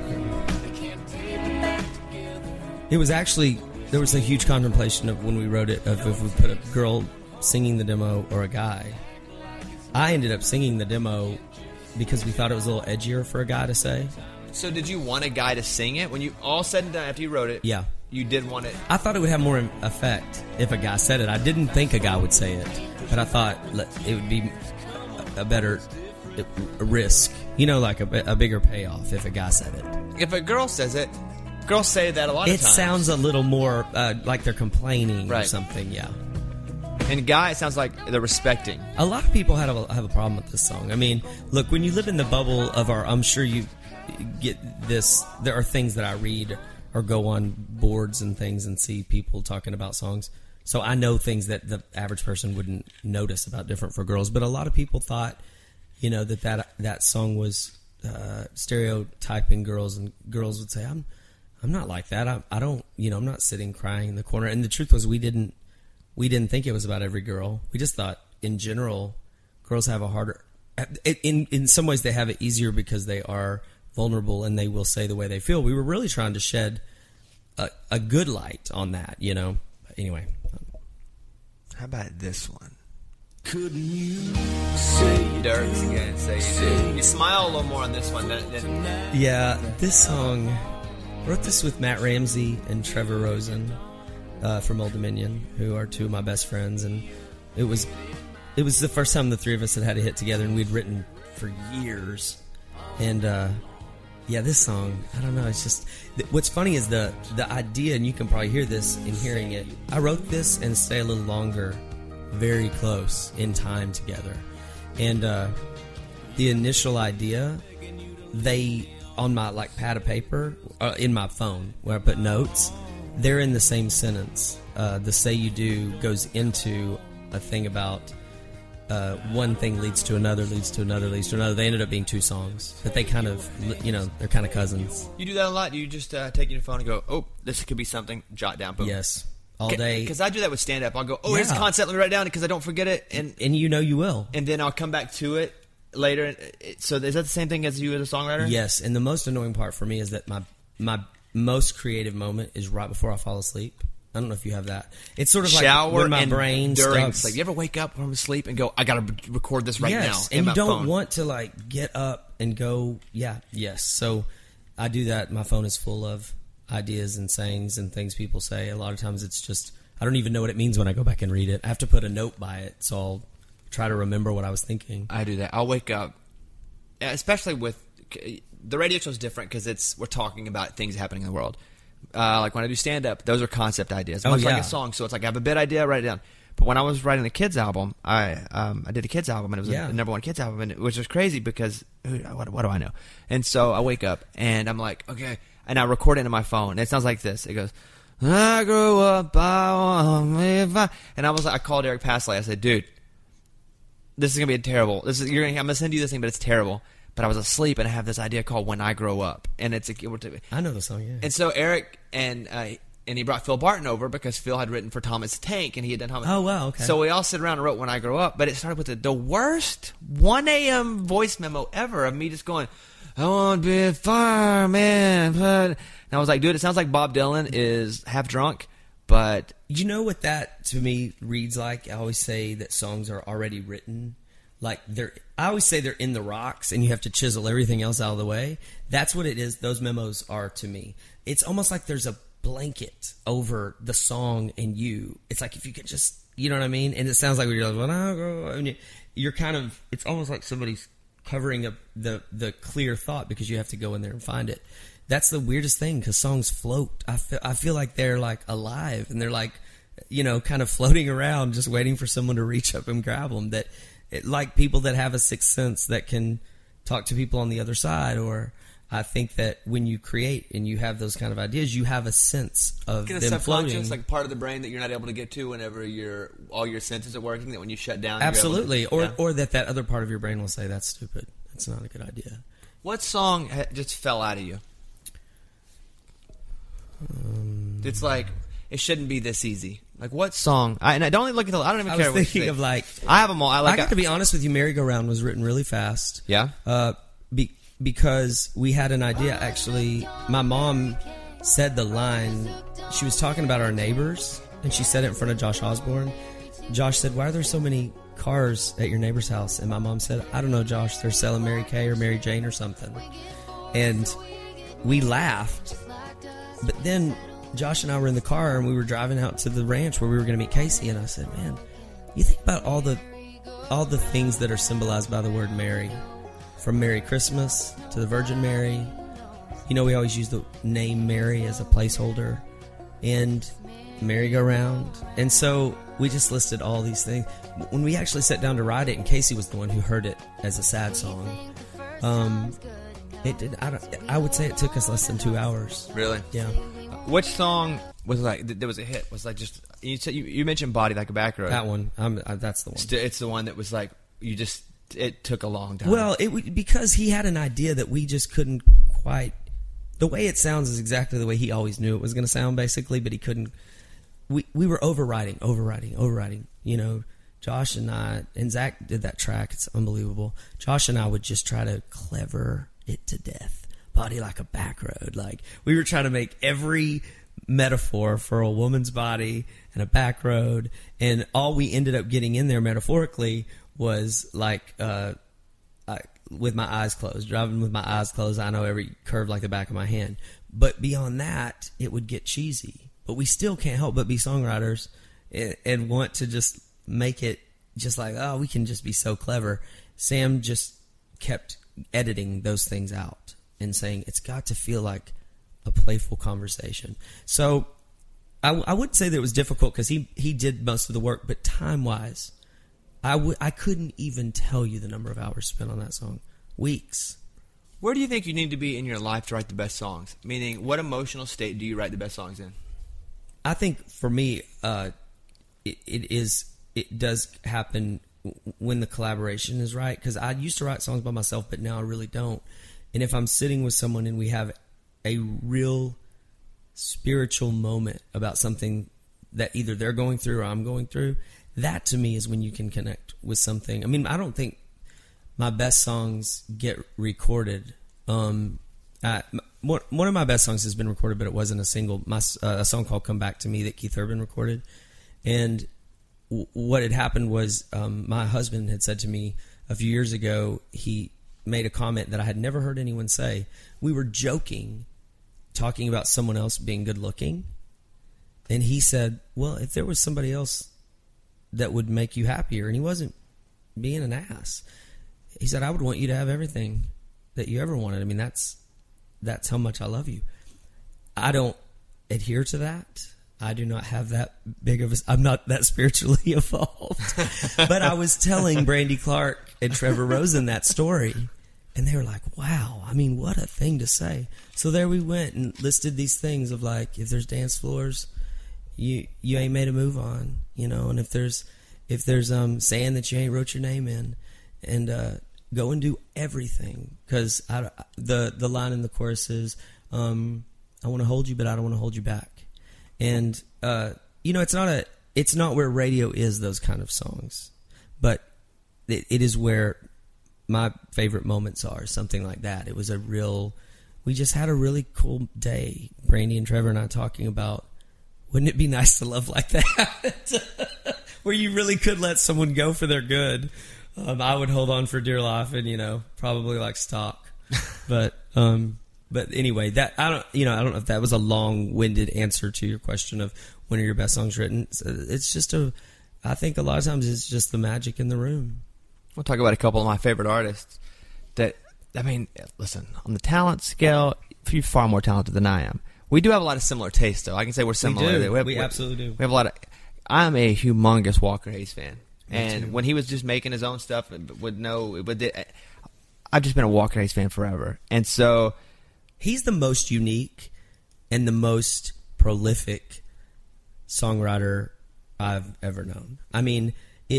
It was actually, there was a huge contemplation of when we wrote it, of if we put a girl singing the demo or a guy. I ended up singing the demo because we thought it was a little edgier for a guy to say. So did you want a guy to sing it? When you all said and done, after you wrote it, yeah, you did want it. I thought it would have more effect if a guy said it. I didn't think a guy would say it, but I thought it would be a better risk, like a bigger payoff if a guy said it. If a girl says it, girls say that a lot of times. It sounds a little more like they're complaining or something, yeah. And guy, it sounds like they're respecting. A lot of people have a problem with this song. I mean, look, when you live in the bubble of I'm sure you get this, there are things that I read or go on boards and things and see people talking about songs. So I know things that the average person wouldn't notice about Different for Girls. But a lot of people thought, that song was stereotyping girls, and girls would say, I'm not like that. I don't, I'm not sitting crying in the corner. And the truth was, we didn't think it was about every girl. We just thought, in general, girls have a harder. In some ways, they have it easier because they are vulnerable and they will say the way they feel. We were really trying to shed a good light on that, Anyway. How about this one? Couldn't you say Dirks again, say you do. You smile a little more on this one than Yeah, this song, I wrote this with Matt Ramsey and Trevor Rosen from Old Dominion, who are two of my best friends, and it was the first time the three of us had a hit together, and we'd written for years. And this song, I don't know, it's just what's funny is the idea, and you can probably hear this in hearing it. I wrote this and Stay a Little Longer very close in time together, and the initial idea, they on my pad of paper in my phone where I put notes, they're in the same sentence. The Say You Do goes into a thing about one thing leads to another, leads to another, leads to another. They ended up being two songs, but they kind of, they're kind of cousins. You do that a lot? Do you just take your phone and go, oh, this could be something, jot down, boom? Yes, all day. Because I do that with stand-up. I'll go, here's the concept, let me write it down because I don't forget it. And you will. And then I'll come back to it later. So is that the same thing as you as a songwriter? Yes, and the most annoying part for me is that my most creative moment is right before I fall asleep. I don't know if you have that. It's sort of shower like when my and brain during stops. sleep. You ever wake up from sleep and go, I got to record this right now? And you don't phone. want to get up and go, yes. So I do that. My phone is full of ideas and sayings and things people say. A lot of times it's just, I don't even know what it means when I go back and read it. I have to put a note by it, so I'll try to remember what I was thinking. I do that. I'll wake up, especially with the radio show is different because we're talking about things happening in the world. Like when I do stand-up, those are concept ideas. Much like a song. So it's like I have a bit idea, write it down. But when I was writing the kids album, I did a kids album, and it was a number one kids album, which was crazy because what do I know? And so I wake up, and I'm like, okay. And I record it into my phone. And it sounds like this. It goes, I grew up, and I called Eric Pasley. I said, dude, this is going to be terrible. I'm going to send you this thing, but it's terrible. But I was asleep, and I have this idea called When I Grow Up. And I know the song, yeah. And so Eric, and he brought Phil Barton over because Phil had written for Thomas Tank, and he had done Thomas. Oh, wow, okay. So we all sit around and wrote When I Grow Up, but it started with the worst 1 a.m. voice memo ever of me just going, I want to be a fireman. And I was like, dude, it sounds like Bob Dylan is half drunk, but... You know what that, to me, reads like? I always say that songs are already written. I always say they're in the rocks, and you have to chisel everything else out of the way. That's what it is. Those memos are to me. It's almost like there's a blanket over the song and you. It's like if you could just, you know what I mean? And it sounds like you're like, when I grow up, and you're kind of. It's almost like somebody's covering up the clear thought because you have to go in there and find it. That's the weirdest thing because songs float. I feel like they're like alive and they're like, kind of floating around, just waiting for someone to reach up and grab them. Like people that have a sixth sense that can talk to people on the other side. Or I think that when you create and you have those kind of ideas, you have a sense of them floating. Like part of the brain that you're not able to get to whenever all your senses are working. That when you shut down, absolutely, or that other part of your brain will say that's stupid. That's not a good idea. What song just fell out of you? It's like it shouldn't be this easy. Like what song? And I don't even look at I don't even care. I was thinking of I have them all. I got to be honest with you. Merry Go Round was written really fast. Yeah. Because we had an idea. Actually, my mom said the line. She was talking about our neighbors, and she said it in front of Josh Osborne. Josh said, "Why are there so many cars at your neighbor's house?" And my mom said, "I don't know, Josh. They're selling Mary Kay or Mary Jane or something." And we laughed, but then Josh and I were in the car and we were driving out to the ranch where we were going to meet Casey, and I said, man, you think about all the things that are symbolized by the word Mary, from Merry Christmas to the Virgin Mary. We always use the name Mary as a placeholder, and merry-go-round. And so we just listed all these things. When we actually sat down to write it, and Casey was the one who heard it as a sad song, it did. I would say it took us less than 2 hours. Really? Yeah. Which song was like there was a hit? Was like just you said you mentioned Body Like a Back Road. That one, that's the one. It's the one that was like it took a long time. Well, because he had an idea that we just couldn't quite. The way it sounds is exactly the way he always knew it was going to sound, basically, but he couldn't. We were overwriting. You know, Josh and I, and Zach did that track. It's unbelievable. Josh and I would just try to clever it to death. Body like a back road. Like, we were trying to make every metaphor for a woman's body and a back road, and all we ended up getting in there metaphorically was like, with my eyes closed, driving with my eyes closed, I know every curve like the back of my hand. But beyond that, it would get cheesy. But we still can't help but be songwriters and want to just make it just like, oh, we can just be so clever. Sam just kept editing those things out and saying, it's got to feel like a playful conversation. So I wouldn't say that it was difficult because he did most of the work, but time-wise, I couldn't even tell you the number of hours spent on that song. Weeks. Where do you think you need to be in your life to write the best songs? Meaning, what emotional state do you write the best songs in? I think for me, it does happen when the collaboration is right. Because I used to write songs by myself, but now I really don't. And if I'm sitting with someone and we have a real spiritual moment about something that either they're going through or I'm going through, that to me is when you can connect with something. I mean, I don't think my best songs get recorded. One of my best songs has been recorded, but it wasn't a single. A song called "Come Back to Me" that Keith Urban recorded. And what had happened was my husband had said to me a few years ago, he made a comment that I had never heard anyone say. We were joking, talking about someone else being good looking. And he said, well, if there was somebody else that would make you happier, and he wasn't being an ass, he said, I would want you to have everything that you ever wanted. I mean, that's how much I love you. I don't adhere to that. I do not have that big of a... I'm not that spiritually evolved. But I was telling Brandy Clark and Trevor Rosen that story, and they were like, wow, I mean, what a thing to say. So there we went and listed these things of like, if there's dance floors, you ain't made a move on, you know, and if there's sand that you ain't wrote your name in, and go and do everything. Because the line in the chorus is, I want to hold you, but I don't want to hold you back. And you know, it's not where radio is, those kind of songs, but it is where my favorite moments are, something like that. It was we just had a really cool day, Brandy and Trevor and I, talking about, wouldn't it be nice to love like that? Where you really could let someone go for their good. I would hold on for dear life and, you know, probably like stock. But anyway, that I don't know if that was a long-winded answer to your question of when are your best songs written. It's just I think a lot of times it's just the magic in the room. We'll talk about a couple of my favorite artists that, I mean, listen, on the talent scale, you're far more talented than I am. We do have a lot of similar tastes, though. I can say we're similar. We absolutely do. We have a lot of... I'm a humongous Walker Hayes fan. And when he was just making his own stuff, I've just been a Walker Hayes fan forever. And so... He's the most unique and the most prolific songwriter I've ever known. I mean,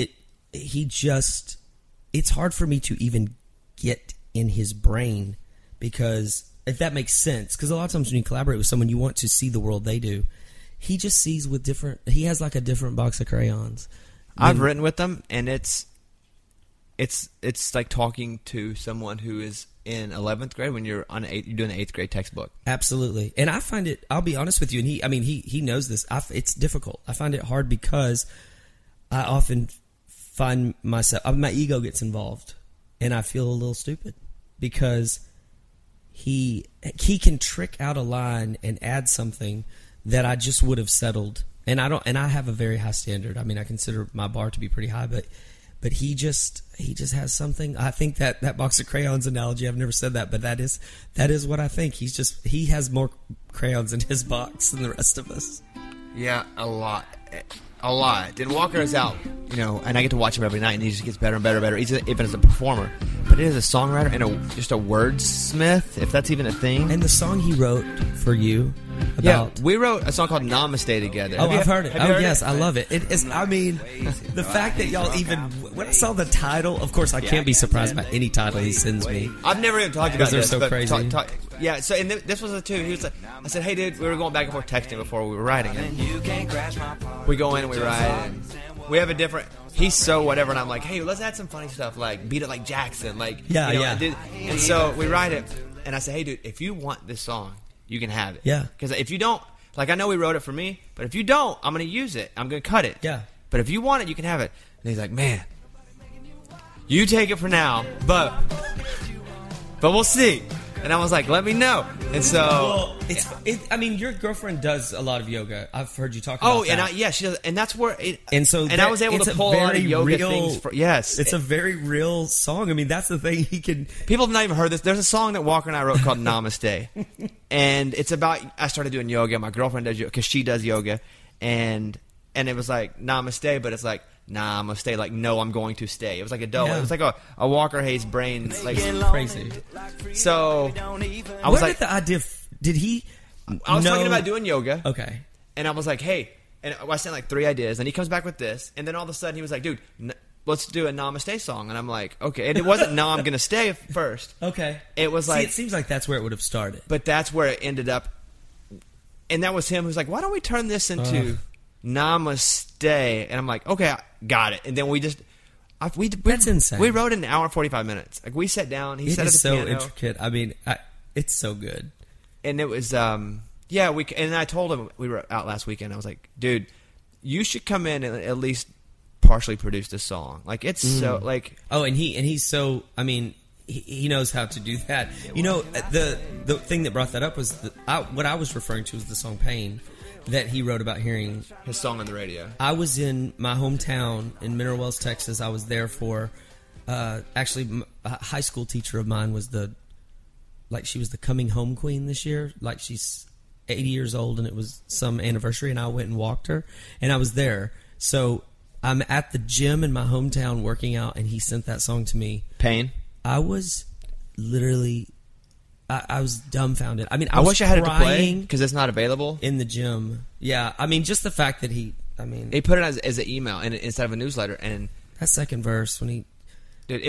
it's hard for me to even get in his brain, because if that makes sense, because a lot of times when you collaborate with someone, you want to see the world they do. He just sees with he has like a different box of crayons. I've written with them, and it's like talking to someone who is in 11th grade when you're doing the 8th grade textbook. Absolutely. And I find it, I'll be honest with you, and he knows this. It's difficult. I find it hard because I often find myself, my ego gets involved, and I feel a little stupid because he can trick out a line and add something that I just would have settled. And I have a very high standard. I mean, I consider my bar to be pretty high, but he just has something. I think that box of crayons analogy, I've never said that, but that is what I think. He has more crayons in his box than the rest of us. Yeah, a lot. And Walker is out, and I get to watch him every night, and he just gets better and better and better, even as a performer. but it is a songwriter and just a wordsmith, if that's even a thing. And the song he wrote for you about... Yeah, we wrote a song called Namaste together. Oh, I've heard it. Have you heard yes, it? I love it. It is. I mean, the fact that y'all even... When I saw the title, of course, I can't be surprised by any title he sends me. I've never even talked about they're this. so but crazy. Yeah, so and this was the two. He was like, I said, hey, dude, we were going back and forth texting before we were writing it. We go in and we write, and we have a different... He's so whatever, and I'm like, hey, let's add some funny stuff, like beat it like Jackson, like Yeah, you know, yeah. And so we write it, and I say, hey, dude, if you want this song, you can have it. Yeah. Because if you don't, like, I know we wrote it for me, but if you don't, I'm going to use it. I'm going to cut it. Yeah. But if you want it, you can have it. And he's like, man, you take it for now, but we'll see. And I was like, let me know. And so, I mean, your girlfriend does a lot of yoga. I've heard you talk about that. and she does, and that's where it. And so and I was able it's to a pull a lot of very yoga real- things. Yes, It's a very real song. I mean, that's the thing he can... people have not even heard this. There's a song that Walker and I wrote called Namaste, and it's about. I started doing yoga. My girlfriend does yoga because she does yoga, and it was like Namaste, but it's like Namaste, like no, I'm going to stay. It was like a dough. Yeah. It was like a Walker Hayes brain. Like Crazy. so, I was Where like, did the idea... Did he... I was know- talking about doing yoga. Okay. And I was like, hey, and I sent like 3 ideas, and he comes back with this, and then all of a sudden he was like, dude, let's do a Namaste song, and I'm like, okay, and it wasn't No, I'm gonna stay first. Okay. It was See, like, it seems like that's where it would have started. but that's where it ended up, and that was him who's like, why don't we turn this into Namaste? And I'm like, okay, I got it, and then we just. That's insane. We wrote in an hour and 45 minutes. Like we sat down, he It sat at the is so piano, intricate. I mean, it's so good. and it was yeah, and I told him we were out last weekend. I was like, dude, you should come in and at least partially produce this song. Like it's so like Oh, and he's so... I mean, he knows how to do that. You know, the thing that brought that up was what I was referring to was the song "Pain" that he wrote about hearing. his song on the radio. I was in my hometown in Mineral Wells, Texas. I was there for actually a high school teacher of mine was she was the coming home queen this year. Like she's 80 years old, and it was some anniversary, and I went and walked her, and I was there. So I'm at the gym in my hometown working out, and he sent that song to me. Pain. I was literally, I was dumbfounded. I mean, I wish I had it to play crying because it's not available. in the gym. Yeah, I mean, just the fact that he They put it as an email and instead of a newsletter, and that second verse when he, dude,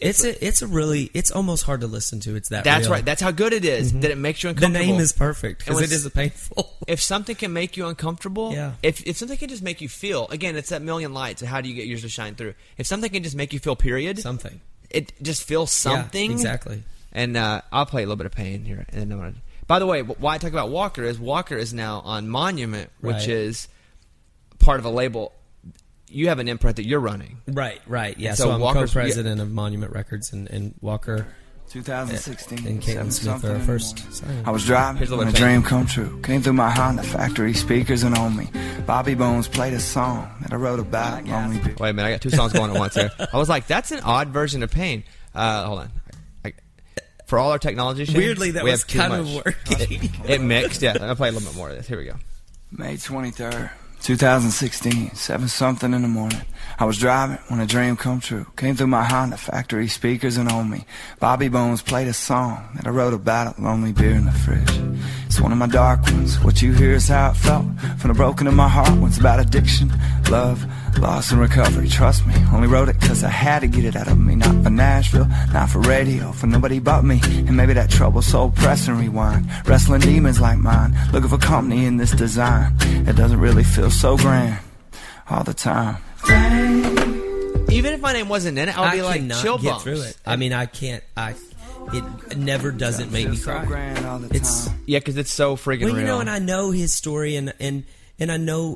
it's almost hard to listen to. It's that that's real. right. That's how good it is, that it makes you The uncomfortable. name is perfect because And it is painful. if something can make you uncomfortable, Yeah. if something can just make you feel, again, it's that million lights. How do you get yours to shine through? If something can just make you feel, period, Something. it just feels something. Yeah, exactly. And I'll play a little bit of Pain here. And I'm gonna, by the way, why I talk about Walker is now on Monument, which Right. is part of a label. You have an imprint that you're running. Right. Yeah. So So I'm Walker's- co-president of Monument Records, and Walker 2016. and Caitlin Smith are our first. I was driving Here's a when a little dream come true. Came through my Honda factory speakers and on me. Bobby Bones played a song that I wrote about. Lonely Bitch. Wait a minute, I got 2 songs going at once here. I was like, that's an odd version of Pain. Hold on. For all our technology shit, Weirdly, that we was have too kind much. of working. It mixed. Yeah, I'll play a little bit more of this. Here we go. May 23rd, 2016, 7-something in the morning. I was driving when a dream come true. Came through my Honda factory speakers and on me. Bobby Bones played a song that I wrote about, a lonely beer in the fridge. It's one of my dark ones. What you hear is how it felt from the broken in my heart. One's about addiction, love, loss, and recovery. Trust me, only wrote it cause I had to get it out of me. Not for Nashville, not for radio, for nobody but me. And maybe that trouble so press and rewind. Wrestling demons like mine, looking for company in this design. It doesn't really feel so grand all the time. Even if my name wasn't in it, I would be like, cannot chill get bumps. through it. I mean, I can't. It never doesn't make me Feel so cry. grand all the It's time. Yeah, because it's so freaking well, real. you know, and I know his story, and I know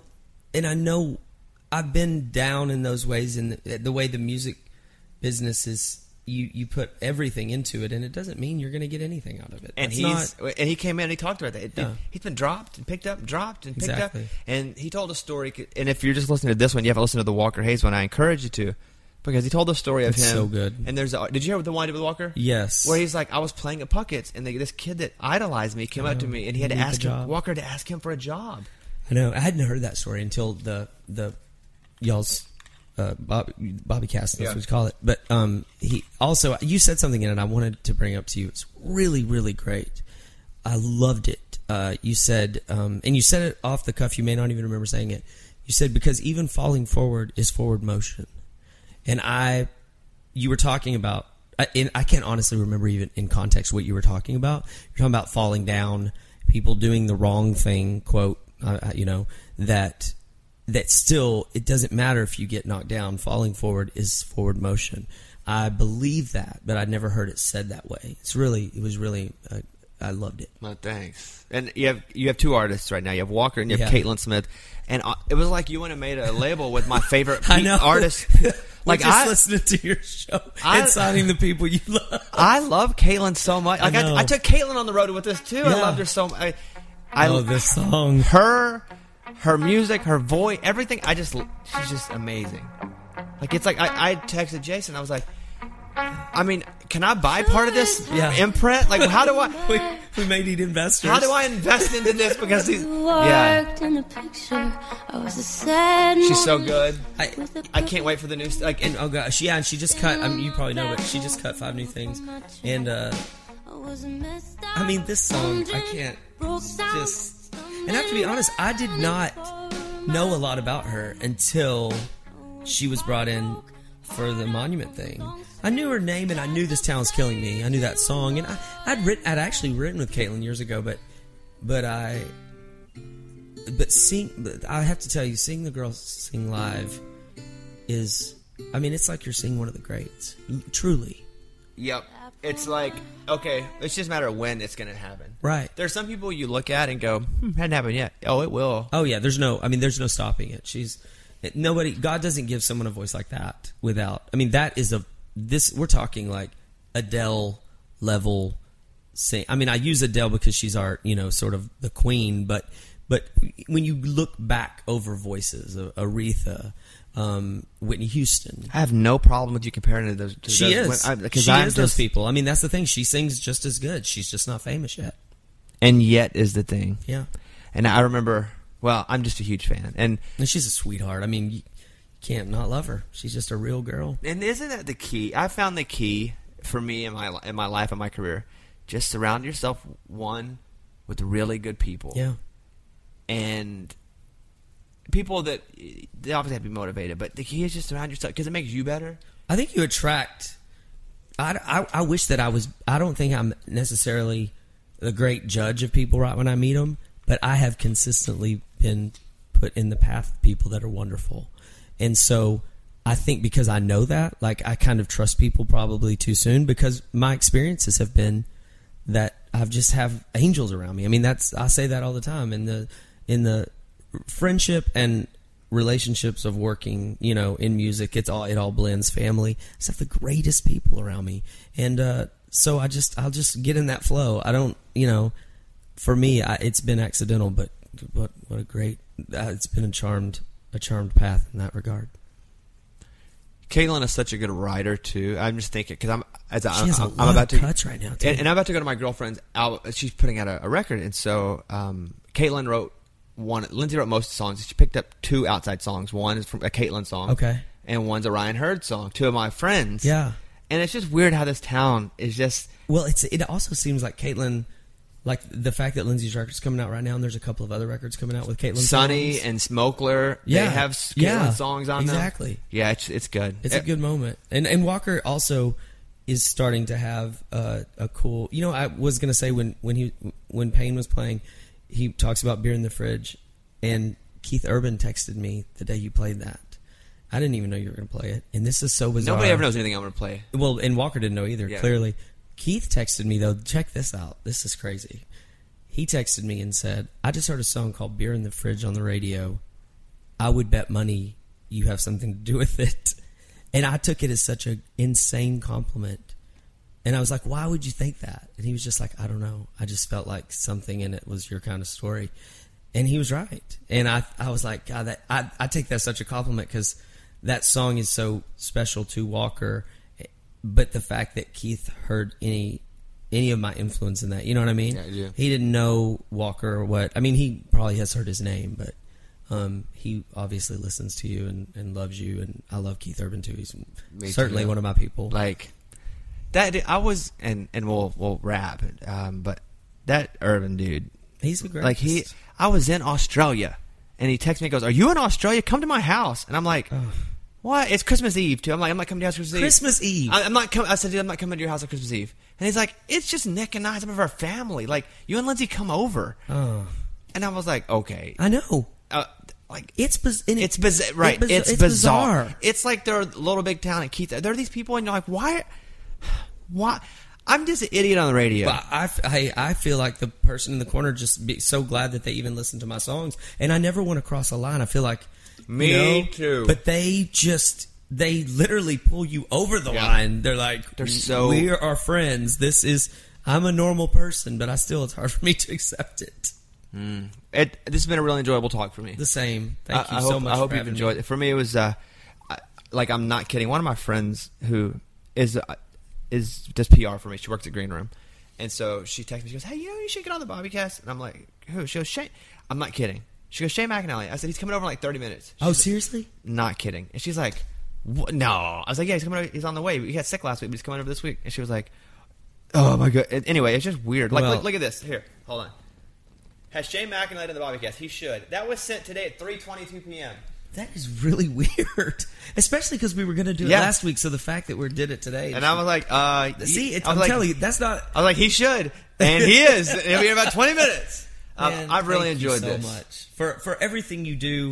I've been down in those ways, and the way the music business is. You put everything into it, and it doesn't mean you're going to get anything out of it. And That's he came in and he talked about that. Yeah. He's been dropped and picked up, dropped and picked Exactly. up. And he told a story. And if you're just listening to this one, you have to listen to the Walker Hayes one. I encourage you to, because he told the story of It's him. so good. And did you hear the one I did with Walker? Yes. Where he's like, I was playing at Puckett's, and this kid that idolized me came up to me, and he had to Need the ask job. Walker to ask him for a job. I know. I hadn't heard that story until the y'all's Bobby Caston, that's what you call it. But he also, you said something in it I wanted to bring up to you. It's really, really great. I loved it. You said, and you said it off the cuff. You may not even remember saying it. You said, because even falling forward is forward motion. And you were talking about, and I can't honestly remember even in context what you were talking about. You're talking about falling down, people doing the wrong thing, quote, that still, it doesn't matter if you get knocked down. Falling forward is forward motion. I believe that, but I'd never heard it said that way. It was really, I loved it. Well, thanks. And you have two artists right now. You have Walker and you have Caitlin Smith. And it was like you went and made a label with my favorite artists. Like listening to your show and signing the people you love. I love Caitlin so much. Like I took Caitlin on the road with us too. Yeah. I loved her so much. I love this song. Her music, her voice, everything. She's just amazing. Like it's like I texted Jason. I was like, I mean, can I buy part of this imprint? Like, how do I? We may need investors. How do I invest into this? Because in the picture, I was a sad she's so good. I can't wait for the new stuff. And oh gosh, and she just cut. I mean, you probably know, but she just cut 5 new things. And I mean, this song, I can't just. And I have to be honest, I did not know a lot about her until she was brought in for the Monument thing. I knew her name and I knew This Town's Killing Me. I knew that song, and I'd actually written with Caitlin years ago, but I have to tell you, seeing the girls sing live is, I mean, it's like you're seeing one of the greats, truly. Yep. It's like, okay, it's just a matter of when it's going to happen. Right. There's some people you look at and go, hadn't happened yet. Oh, it will. Oh yeah, there's no stopping it. Nobody, God doesn't give someone a voice like that without, I mean, that is we're talking like Adele level sing. I mean, I use Adele because she's our, sort of the queen, but when you look back over voices, Aretha, Whitney Houston, I have no problem with you comparing to those. She is those people. I mean, that's the thing. She sings just as good. She's just not famous yet. And yet is the thing. Yeah. And I remember, well, I'm just a huge fan, and she's a sweetheart. I mean, you can't not love her. She's just a real girl. And isn't that the key? I found the key for me in my life and my career. Just surround yourself, one, with really good people. Yeah. And people that they obviously have to be motivated, but the key is just surround yourself because it makes you better. I think you attract. I wish that I was. I don't think I'm necessarily a great judge of people right when I meet them, but I have consistently been put in the path of people that are wonderful. And so I think because I know that, like, I kind of trust people probably too soon because my experiences have been that I've just have angels around me. I mean, I say that all the time in the friendship and relationships of working, in music. It all blends. Family. I just have the greatest people around me. And, so I'll just get in that flow. I don't, for me, it's been accidental, but what a great, it's been a charmed path in that regard. Caitlin is such a good writer too. I'm just thinking because she has a lot about of cuts right now too. And I'm about to go to my girlfriend's album. She's putting out a record, and so Caitlin wrote one. Lindsay wrote most of the songs. She picked up 2 outside songs. One is from a Caitlin song, okay, and one's a Ryan Hurd song. 2 of my friends, yeah. And it's just weird how this town is just. Well, it also seems like Caitlin. Like the fact that Lindsay's record's coming out right now, and there's a couple of other records coming out with Caitlin. Sonny songs. and Smokler, they have Caitlin songs on them. Exactly. Yeah, it's good. It's a good moment. And Walker also is starting to have a cool. I was gonna say when Payne was playing, he talks about Beer in the Fridge, and Keith Urban texted me the day you played that. I didn't even know you were gonna play it, and this is so bizarre. Nobody ever knows anything I'm gonna play. Well, and Walker didn't know either. Yeah. Clearly. Keith texted me, though. Check this out. This is crazy. He texted me and said, I just heard a song called Beer in the Fridge on the radio. I would bet money you have something to do with it. And I took it as such an insane compliment. And I was like, why would you think that? And he was just like, I don't know. I just felt like something in it was your kind of story. And he was right. And I was like, God, I take that as such a compliment because that song is so special to Walker. But the fact that Keith heard any of my influence in that, you know what I mean? Yeah, I do. He didn't know Walker or what. I mean, he probably has heard his name, but He obviously listens to you and loves you, and I love Keith Urban too. He's Me certainly too. one of my people. Like that, I was, and we'll wrap. But that Urban dude, He's the greatest. like I was in Australia, and he texted me, and goes, "Are you in Australia? Come to my house." And I'm like, "What? It's Christmas Eve too." I'm not coming to your house Christmas Eve. Christmas Eve. I'm not coming. I said, "Dude, I'm not coming to your house on Christmas Eve." And he's like, "It's just Nick and I, some of our family. Like you and Lindsay come over." Oh, And I was like, "Okay." I know. Like It's it's bizarre, right? It's bizarre. bizarre. It's like they're a little big town in Keith. There are these people, and you're like, why? I'm just an idiot on the radio. But I feel like the person in the corner just be so glad that they even listen to my songs, and I never want to cross a line. I feel like Me too. But they literally pull you over the line. They're like, we are friends. I'm a normal person, but it's hard for me to accept it. This has been a really enjoyable talk for me. The same. Thank you I so hope, much. I hope for you've having enjoyed me. it. For me, it was like, I'm not kidding. One of my friends who does PR for me. She works at Green Room, and so she texted me. She goes, "Hey, you should get on the Bobbycast." And I'm like, "Who?" She goes, "Shane." I'm not kidding. She goes, "Shane McAnally." I said, "He's coming over in like 30 minutes." Oh, seriously? Not kidding. And she's like, "What? No." I was like, "Yeah, he's coming over. He's on the way. He got sick last week, but he's coming over this week." And she was like, "Oh my god." Anyway, it's just weird. Like, Well- look at this. Here, hold on. Has Shane McAnally in the Bobbycast? He should. That was sent today at 3:22 p.m. That is really weird, especially because we were going to do it Yeah. last week. So the fact that we did it today, And I was like, I'm telling you, that's not. I was like, he should, and he is. He'll be in about 20 minutes. Man, I've really thank you enjoyed so this much for everything you do.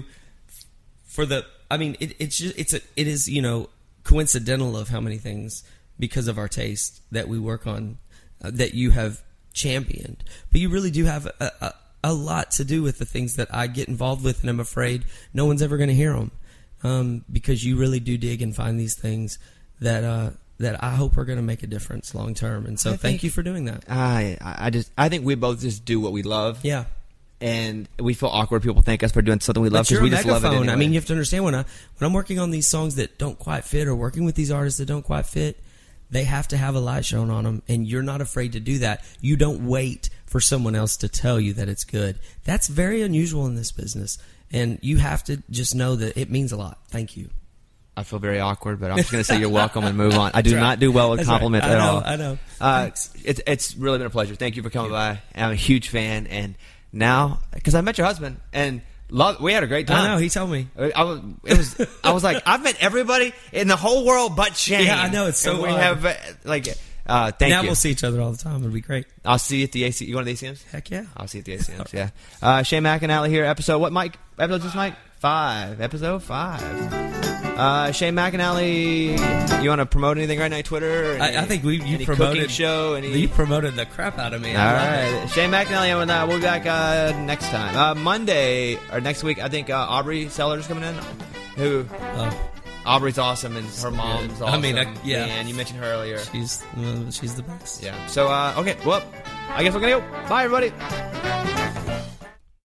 It is coincidental of how many things because of our taste that we work on that you have championed, but you really do have a lot to do with the things that I get involved with, and I'm afraid no one's ever going to hear them because you really do dig and find these things that I hope are going to make a difference long term. And so, thank you for doing that. I think we both just do what we love. Yeah. And we feel awkward. People thank us for doing something we love But you're because we a just love it. megaphone. Anyway. I mean, you have to understand when I'm working on these songs that don't quite fit, or working with these artists that don't quite fit, they have to have a light shown on them, and you're not afraid to do that. You don't wait for someone else to tell you that it's good. That's very unusual in this business, and you have to just know that it means a lot. Thank you. I feel very awkward, but I'm just going to say you're welcome and move on. I do not do well with That's compliments right. at all. I know. Thanks. It's really been a pleasure. Thank you for coming by. I'm a huge fan, and now because I met your husband and we had a great time. I know. He told me. I was like, I've met everybody in the whole world but Shane. Yeah, I know, it's so And we odd. have thank Now you. we'll see each other all the time. It'll be great. I'll see you at the AC. You going to the ACMs? Heck yeah. I'll see you at the ACMs. Yeah. Shane McAnally here. Episode what, Mike? Episode just Mike 5. Episode 5. Shane McAnally, you want to promote anything right now? Twitter? I think you any promoted cooking show. You promoted the crap out of me. All right, Shane McAnally, and we'll be back next time. Monday or next week, I think Aubrey Sellers coming in. Who? Aubrey's awesome, and her mom's good. awesome. I mean, yeah. And you mentioned her earlier. She's the best. Yeah. So, okay. Well, I guess we're gonna go. Bye, everybody.